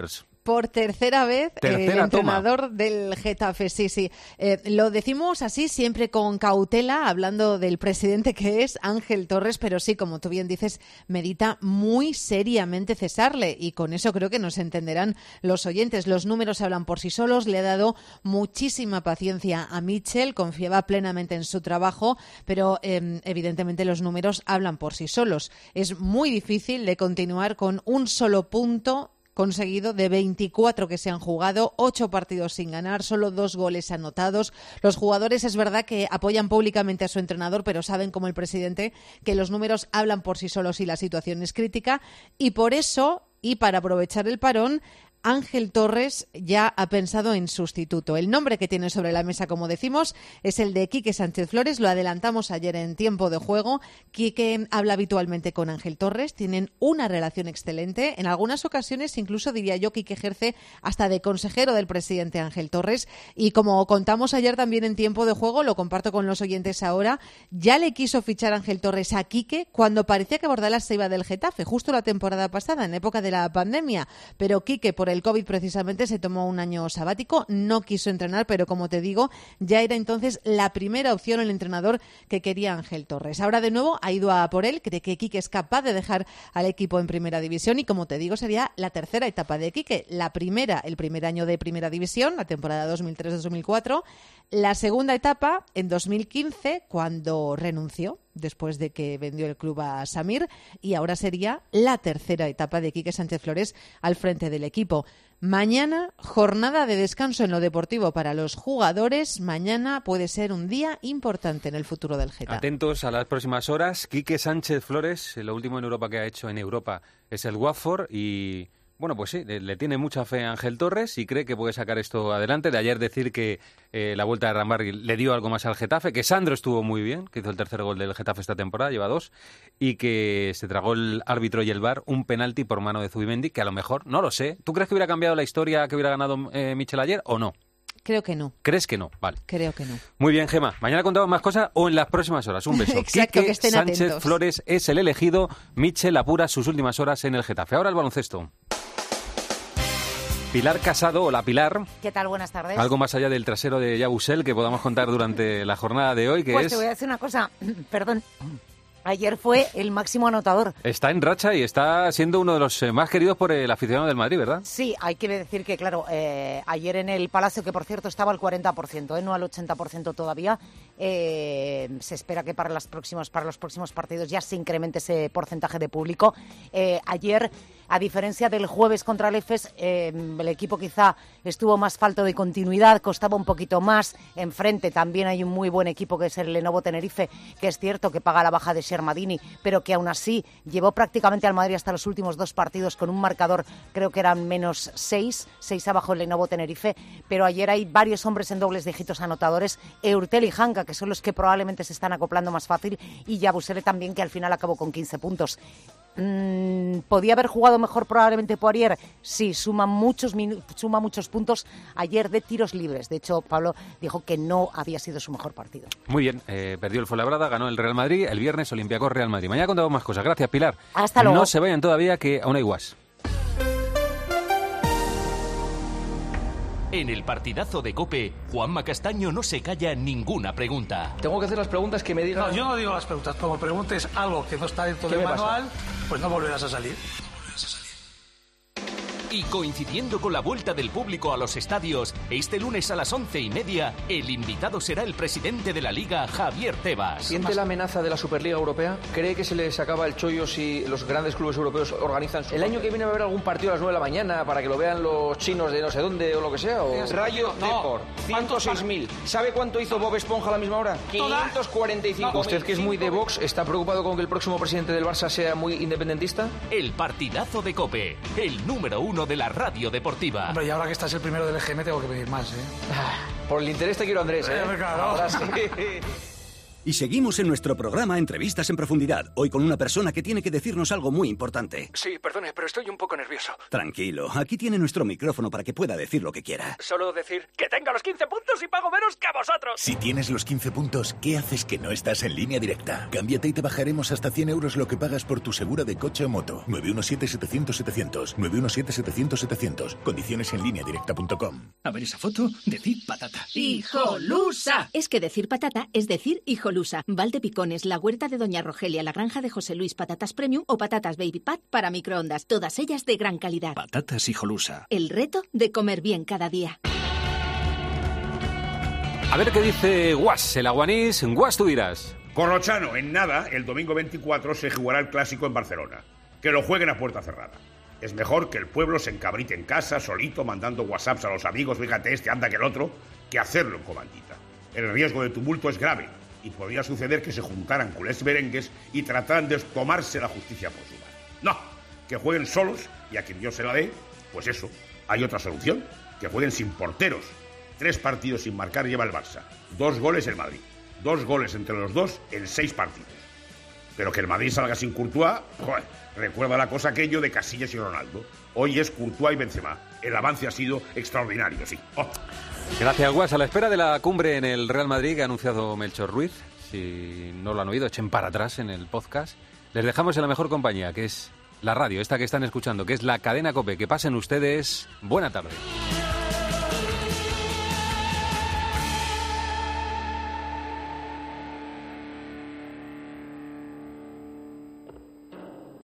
Por tercera vez, el entrenador
toma.
del Getafe, sí. Lo decimos así siempre con cautela, hablando del presidente que es Ángel Torres, pero sí, como tú bien dices, medita muy seriamente cesarle y con eso creo que nos entenderán los oyentes. Los números hablan por sí solos, le ha dado muchísima paciencia a Mitchell, confiaba plenamente en su trabajo, pero evidentemente los números hablan por sí solos. Es muy difícil de continuar con un solo punto conseguido de 24 que se han jugado, 8 partidos sin ganar, solo 2 goles anotados. Los jugadores es verdad que apoyan públicamente a su entrenador, pero saben, como el presidente, que los números hablan por sí solos y la situación es crítica. Y por eso, y para aprovechar el parón, Ángel Torres ya ha pensado en sustituto. El nombre que tiene sobre la mesa, como decimos, es el de Quique Sánchez Flores. Lo adelantamos ayer en tiempo de juego. Quique habla habitualmente con Ángel Torres. Tienen una relación excelente. En algunas ocasiones, incluso diría yo, Quique ejerce hasta de consejero del presidente Ángel Torres. Y como contamos ayer también en tiempo de juego, lo comparto con los oyentes ahora, ya le quiso fichar Ángel Torres a Quique cuando parecía que Bordalás se iba del Getafe, justo la temporada pasada, en época de la pandemia. Pero Quique, por el COVID precisamente, se tomó un año sabático, no quiso entrenar, pero como te digo, ya era entonces la primera opción el entrenador que quería Ángel Torres. Ahora de nuevo ha ido a por él, cree que Quique es capaz de dejar al equipo en primera división y, como te digo, sería la tercera etapa de Quique. La primera, el primer año de primera división, la temporada 2003-2004, la segunda etapa en 2015, cuando renunció después de que vendió el club a Samir, y ahora sería la tercera etapa de Quique Sánchez Flores al frente del equipo. Mañana, jornada de descanso en lo deportivo para los jugadores. Mañana puede ser un día importante en el futuro del Getafe.
Atentos a las próximas horas. Quique Sánchez Flores, lo último en Europa que ha hecho en Europa es el Watford y... Bueno, pues sí, le tiene mucha fe a Ángel Torres y cree que puede sacar esto adelante. De ayer decir que la vuelta de Rambarri le dio algo más al Getafe, que Sandro estuvo muy bien, que hizo el tercer gol del Getafe esta temporada, lleva 2, y que se tragó el árbitro y el VAR un penalti por mano de Zubimendi, que a lo mejor, no lo sé. ¿Tú crees que hubiera cambiado la historia, que hubiera ganado Mitchell ayer o no?
Creo que no.
¿Crees que no? Vale.
Creo que no.
Muy bien, Gemma. Mañana contamos más cosas o en las próximas horas. Un beso.
Exacto,
Quique
que estén
Sánchez
atentos.
Flores es el elegido. Mitchell apura sus últimas horas en el Getafe. Ahora el baloncesto. Pilar Casado, hola Pilar.
¿Qué tal? Buenas tardes.
Algo más allá del trasero de Yabusel que podamos contar durante la jornada de hoy, que
pues
es...
te voy a decir una cosa, perdón. Ayer fue el máximo anotador.
Está en racha y está siendo uno de los más queridos por el aficionado del Madrid, ¿verdad?
Sí, hay que decir que, claro, ayer en el Palacio, que por cierto estaba al 40%, no al 80% todavía, se espera que para los próximos partidos ya se incremente ese porcentaje de público. Ayer, a diferencia del jueves contra el EFES, el equipo quizá estuvo más falto de continuidad, costaba un poquito más. Enfrente también hay un muy buen equipo que es el Lenovo Tenerife, que es cierto que paga la baja de Shermadini, pero que aún así llevó prácticamente al Madrid hasta los últimos 2 partidos con un marcador, creo que eran menos 6 abajo el Lenovo Tenerife, pero ayer hay varios hombres en dobles dígitos anotadores, Eurtel y Hanka, que son los que probablemente se están acoplando más fácil, y Yabusele también, que al final acabó con 15 puntos. ¿Podía haber jugado mejor probablemente Poirier? Sí, suma muchos puntos ayer de tiros libres. De hecho, Pablo dijo que no había sido su mejor partido.
Muy bien, perdió el Fuenlabrada, ganó el Real Madrid, el viernes Olympiacos Real Madrid. Mañana contamos más cosas. Gracias, Pilar.
Hasta luego.
No se vayan todavía, que aún hay guas.
En el partidazo de COPE, Juanma Castaño no se calla ninguna pregunta.
Tengo que hacer las preguntas que me digan.
No, yo no digo las preguntas. Como preguntes algo que no está dentro del manual, pues no volverás a salir.
Y coincidiendo con la vuelta del público a los estadios, este lunes a las 11:30, el invitado será el presidente de la Liga, Javier Tebas.
¿Siente la amenaza de la Superliga Europea? ¿Cree que se les acaba el chollo si los grandes clubes europeos organizan el año que viene va a haber algún partido a las 9 de la mañana para que lo vean los chinos de no sé dónde o lo que sea? ¿O? Rayo Depor, 106.000. ¿Sabe cuánto hizo Bob Esponja a la misma hora? 545.000. ¿Usted, que es muy de Vox, está preocupado con que el próximo presidente del Barça sea muy independentista?
El partidazo de COPE, el número 1 de la radio deportiva.
Hombre, y ahora que estás el primero del EGM tengo que pedir más,
Por el interés te quiero, Andrés, ¿eh?
Claro.
Ahora sí.
Y seguimos en nuestro programa Entrevistas en Profundidad, hoy con una persona que tiene que decirnos algo muy importante.
Sí, perdone, pero estoy un poco nervioso.
Tranquilo, aquí tiene nuestro micrófono para que pueda decir lo que quiera.
Solo decir que tenga los 15 puntos y pago menos que a vosotros.
Si tienes los 15 puntos, ¿qué haces que no estás en Línea Directa? Cámbiate y te bajaremos hasta 100 euros lo que pagas por tu seguro de coche o moto. 917-700-700. 917-700-700. Condiciones en lineadirecta.com.
A ver esa foto, decir patata.
¡Hijolusa! Es que decir patata es decir hijolusa. Valdepicones, la huerta de Doña Rogelia, la granja de José Luis, patatas premium o patatas baby pat para microondas. Todas ellas de gran calidad.
Patatas hijolusa.
El reto de comer bien cada día.
A ver qué dice Guas, el aguanís. Guas, tú dirás.
Corrochano, en nada, el domingo 24 se jugará el Clásico en Barcelona. Que lo jueguen a puerta cerrada. Es mejor que el pueblo se encabrite en casa, solito, mandando WhatsApps a los amigos, fíjate este, anda que el otro, que hacerlo en comandita. El riesgo de tumulto es grave y podría suceder que se juntaran culés merengues y trataran de tomarse la justicia por su mano. No, que jueguen solos y a quien Dios se la dé, pues eso, hay otra solución, que jueguen sin porteros. 3 partidos sin marcar lleva el Barça, 2 goles el Madrid, 2 goles entre los dos en 6 partidos. Pero que el Madrid salga sin Courtois, joder, recuerda la cosa aquello de Casillas y Ronaldo. Hoy es Courtois y Benzema. El avance ha sido extraordinario, sí. Oh.
Gracias, Guas. A la espera de la cumbre en el Real Madrid que ha anunciado Melchor Ruiz, si no lo han oído, echen para atrás en el podcast. Les dejamos en la mejor compañía, que es la radio, esta que están escuchando, que es la cadena COPE. Que pasen ustedes buena tarde.